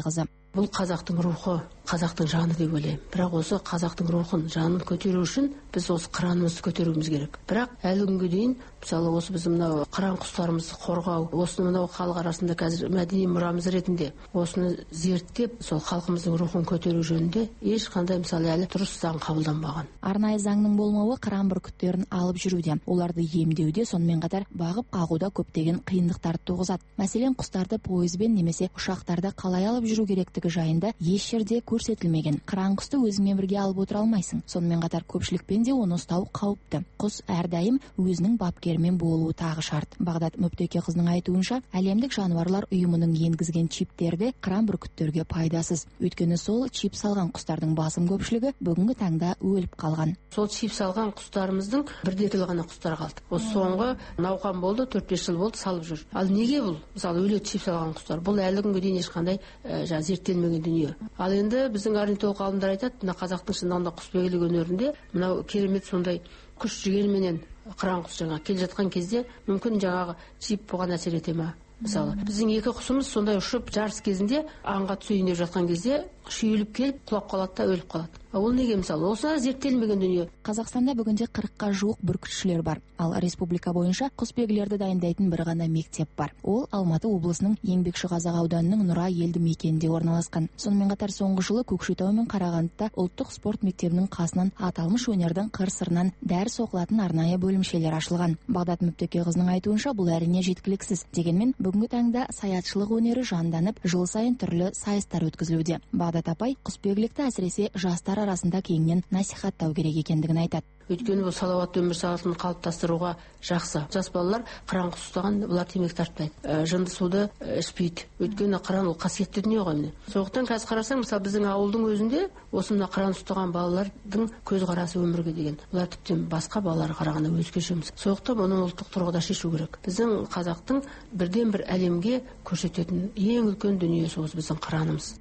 Бұл қазақтың рухы, қазақтың жаны деп ойлаймын. Бірақ осы қазақтың рухын, жанын көтеру үшін біз осы қыранымызды көтеруіміз керек. Бірақ әлі күнге дейін, мысалы осы біз мынау қыран құстарымызды қорғау, осыны мынау халық арасында қазір мәдени мұрамыз ретінде осыны зерттеп, сол халқымыздың рухын көтеру жөнінде ешқандай мысалы әлі дұрыс заң қабылданбаған. Арнайы заңның болмауы қыран бүркіттерін алып жүруде, оларды емдеуде, сонымен қатар бағып қағуда көптеген қиындықтарды туғызады. Мәселен, құстарды пойызбен немесе ұшақтарда қалай алып жүру керектігі жайында еш жерде көрсетілмеген. Қыран құсты өзіңмен бірге алып отыра алмайсың. Сонымен қатар көпшілікпен де оны ұстау қауіпті. Құс әрдайым өзінің бапкерімен болуы тағы шарт. Бағдат Мүптекеқызының айтуынша, әлемдік жануарлар ұйымының енгізген чиптерді қыран бүркіттерге пайдасыз. Өйткені сол чип салған құстардың басым көпшілігі бүгінгі таңда өліп қалған. Сол чип салған құстарымыздың бірде тіл ғана құстар қалды. Осы соңғы науқан болды, төрт бес жыл болды салып жүр. Ал неге бұл? Мысалы өледі чип салған құстар. Бұл әлі күнге дейін ешқандай ә, зерттелмеген дүние. Ал енді біздің орнитолог ғалымдар айтады, мына қазақтың шынында құсбегілік өнерінде мынау керемет сондай күш жігерменен қыран құс жаңа келе жатқан кезде мүмкін жаңағы чип бұған әсер ете ме? Мысалы, біздің екі құсымыз сондай ұшып жарыс кезінде аңға түсейін деп жатқан кезде шүйіліп келіп құлап қалады да өліп қалады. Ол неге мысалы? Осы зерттелмеген дүние. Қазақстанда бүгінде қырыққа жуық бүркітшілер бар. Ал республика бойынша құсбегілерді дайындайтын бір ғана мектеп бар. Ол Алматы облысының Еңбекшіқазақ ауданының Нұра елді мекенінде орналасқан. Сонымен қатар соңғы жылы Көкшетау мен Қарағандыда ұлттық спорт мектебінің қасынан аталмыш өнердің қыр-сырынан дәріс оқылатын арнайы бөлімшелер ашылған. Бағдат Мүптекеқызының айтуынша, бұл әрине жеткіліксіз. Дегенмен бүгінгі таңда саятшылық өнері жанданып, жыл сайын түрлі сайыстар өткізілуде. Бағдат апай құсбегілікті әсіресе жастар арасында кеңінен насихаттау керек екендігін айтады. Өйткені бұл салауатты өмір салтын қалыптастыруға жақсы. Жас балалар қыран құс ұстаған, бұлар темекі тартпайды, ә, жынды суды ә, ішпейді. Өйткені қыран ол қасиетті дүние ғой міне. Сондықтан қазір қарасаң, мысалы біздің ауылдың өзінде осы мына қыран ұстаған балалардың көзқарасы өмірге деген. Бұлар тіптен басқа балаларға қарағанда өзгеше. Сондықтан оны ұлттық тұрғыда шешу керек. Біздің қазақтың бірден бір әлемге көрсететін ең үлкен дүниесі осы біздің қыранымыз.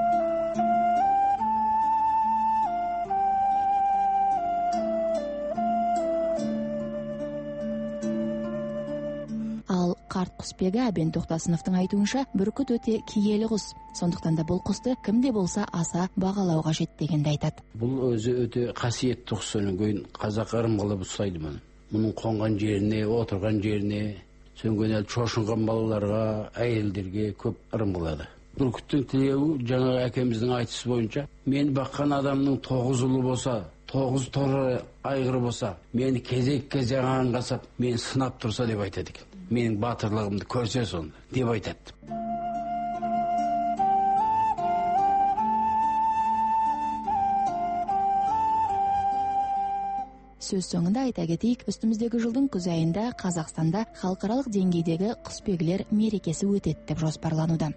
Ал қарт құсбегі Әбен Тоқтасыновтың айтуынша, бүркіт өте киелі құс. Сондықтан да бұл құсты кімде болса аса бағалау қажет дегенді айтады. Бұл өзі өте қасиетті құс, содан кейін қазақ ырым қылып ұстайды мұны. Мұның қонған жеріне, отырған жеріне, сөнген әлі шошынған балаларға, әйелдерге көп ырым қылады. Бүркіттің тілеуі жаңағы әкеміздің айтысы бойынша, мен баққан адамның тоғыз ұлы болса, тоғыз торы айғыры болса, мені кезек-кезек аңғасап, мені сынап тұрса деп айтады екен. Менің батырлығымды көрсе сонда деп айтады. Сөз соңында айта кетейік, үстіміздегі жылдың күз айында Қазақстанда халықаралық деңгейдегі құсбегілер мерекесі өтеді деп жоспарлануда.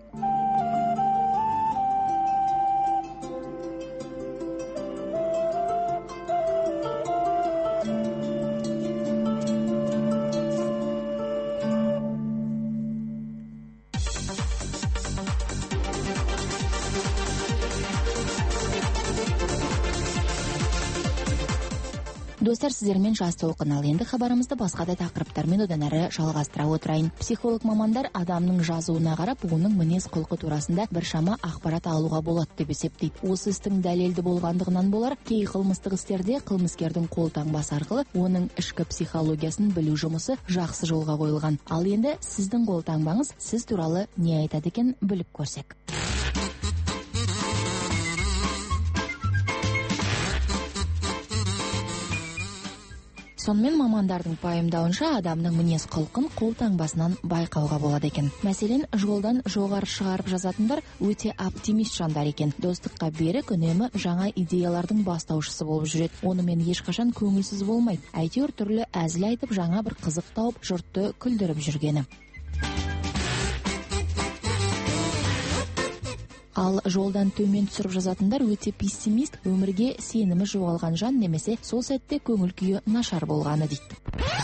Достар, сіздермен жас толқын. Ал енді хабарымызды басқа да тақырыптармен одан әрі жалғастыра отырайын. Психолог мамандар адамның жазуына қарап, оның мінез құлқы турасында біршама ақпарат алуға болады деп есептейді. Осы істің дәлелді болғандығынан болар, кей қылмыстық істерде қылмыскердің қолтаңбасы арқылы оның ішкі психологиясын білу жұмысы жақсы жолға қойылған. Ал енді сіздің қолтаңбаңыз сіз туралы не айтады екен, біліп көрсек. Сонымен мамандардың пайымдауынша, адамның мінез құлқын қолтаңбасынан байқауға болады екен. Мәселен, жолдан жоғары шығарып жазатындар өте оптимист жандар екен. Достыққа берік, үнемі жаңа идеялардың бастаушысы болып жүреді. Онымен ешқашан көңілсіз болмайды. Әйтеуір түрлі әзіл айтып, жаңа бір қызық тауып, жұртты күлдіріп жүргені. Ал жолдан төмен түсіріп жазатындар өте пессимист, өмірге сенімі жоғалған жан, немесе сол сәтте көңіл күйі нашар болғаны дейді.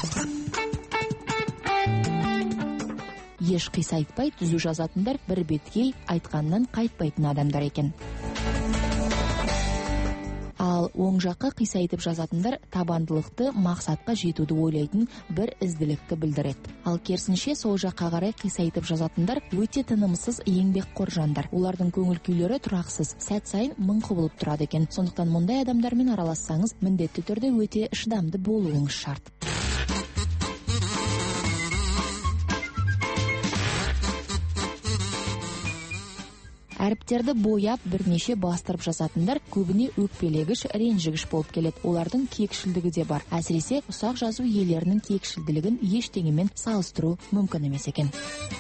Еш қисайтпай түзу жазатындар бір беткей, айтқаннан қайтпайтын адамдар екен. Ал Оң жаққа қисайтып жазатындар табандылықты мақсатқа жетуді ойлайтын бір ізділікті білдіреді. Ал керісінше сол жаққа қарай қисайтып жазатындар өте тынымсыз еңбекқор жандар. Олардың көңіл күйлері тұрақсыз, сәт сайын мың құбылып тұрады екен. Сондықтан мұндай адамдармен аралассаңыз, міндетті түрде өте шыдамды болуыңыз шарт. Әріптерді бояп бірнеше бастырып жазатындар көбіне өкпелегіш, ренжігіш болып келеді. Олардың кекшілдігі де бар. Әсіресе ұсақ жазу иелерінің кекшілдігін ештеңемен салыстыру мүмкін емес екен.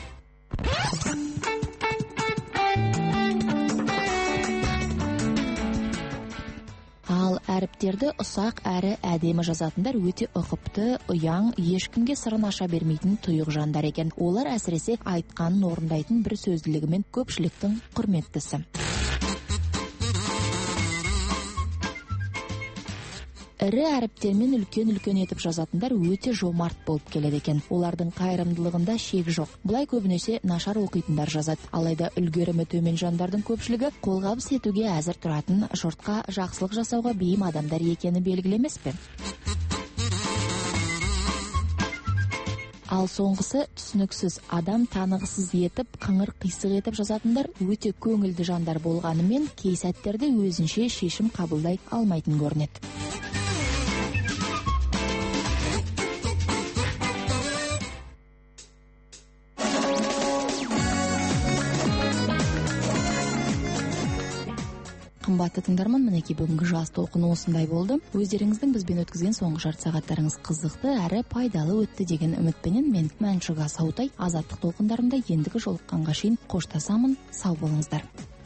Ал әріптерді ұсақ әрі әдемі жазатындар өте ұқыпты, ұяң, ешкімге сырын аша бермейтін тұйық жандар екен. Олар әсіресе айтқанын орындайтын бір сөзділігімен көпшіліктің құрметтісі. Ірі әріптермен үлкен-үлкен етіп жазатындар өте жомарт болып келеді екен. Олардың қайырымдылығында шек жоқ. Бұлай көбінесе нашар оқитындар жазады. Алайда үлгерімі төмен жандардың көпшілігі қолғабыс етуге әзір тұратын, жұртқа жақсылық жасауға бейім адамдар екені белгілі емес пе? Ал соңғысы түсініксіз, адам танығысыз етіп, қыңыр қисық етіп жазатындар өте көңілді жандар болғанымен, кей сәттерде өзінше шешім қабылдай алмайтын көрінеді. Қымбатты тыңдарман, мінекей бүгінгі жас толқыны осындай болды. Өздеріңіздің бізбен өткізген соңғы жарты сағаттарыңыз қызықты әрі пайдалы өтті деген үмітпенен мен Мәншүк Асаутай азаттық толқындарында ендігі жолыққанға шейін қоштасамын. Сау болыңыздар.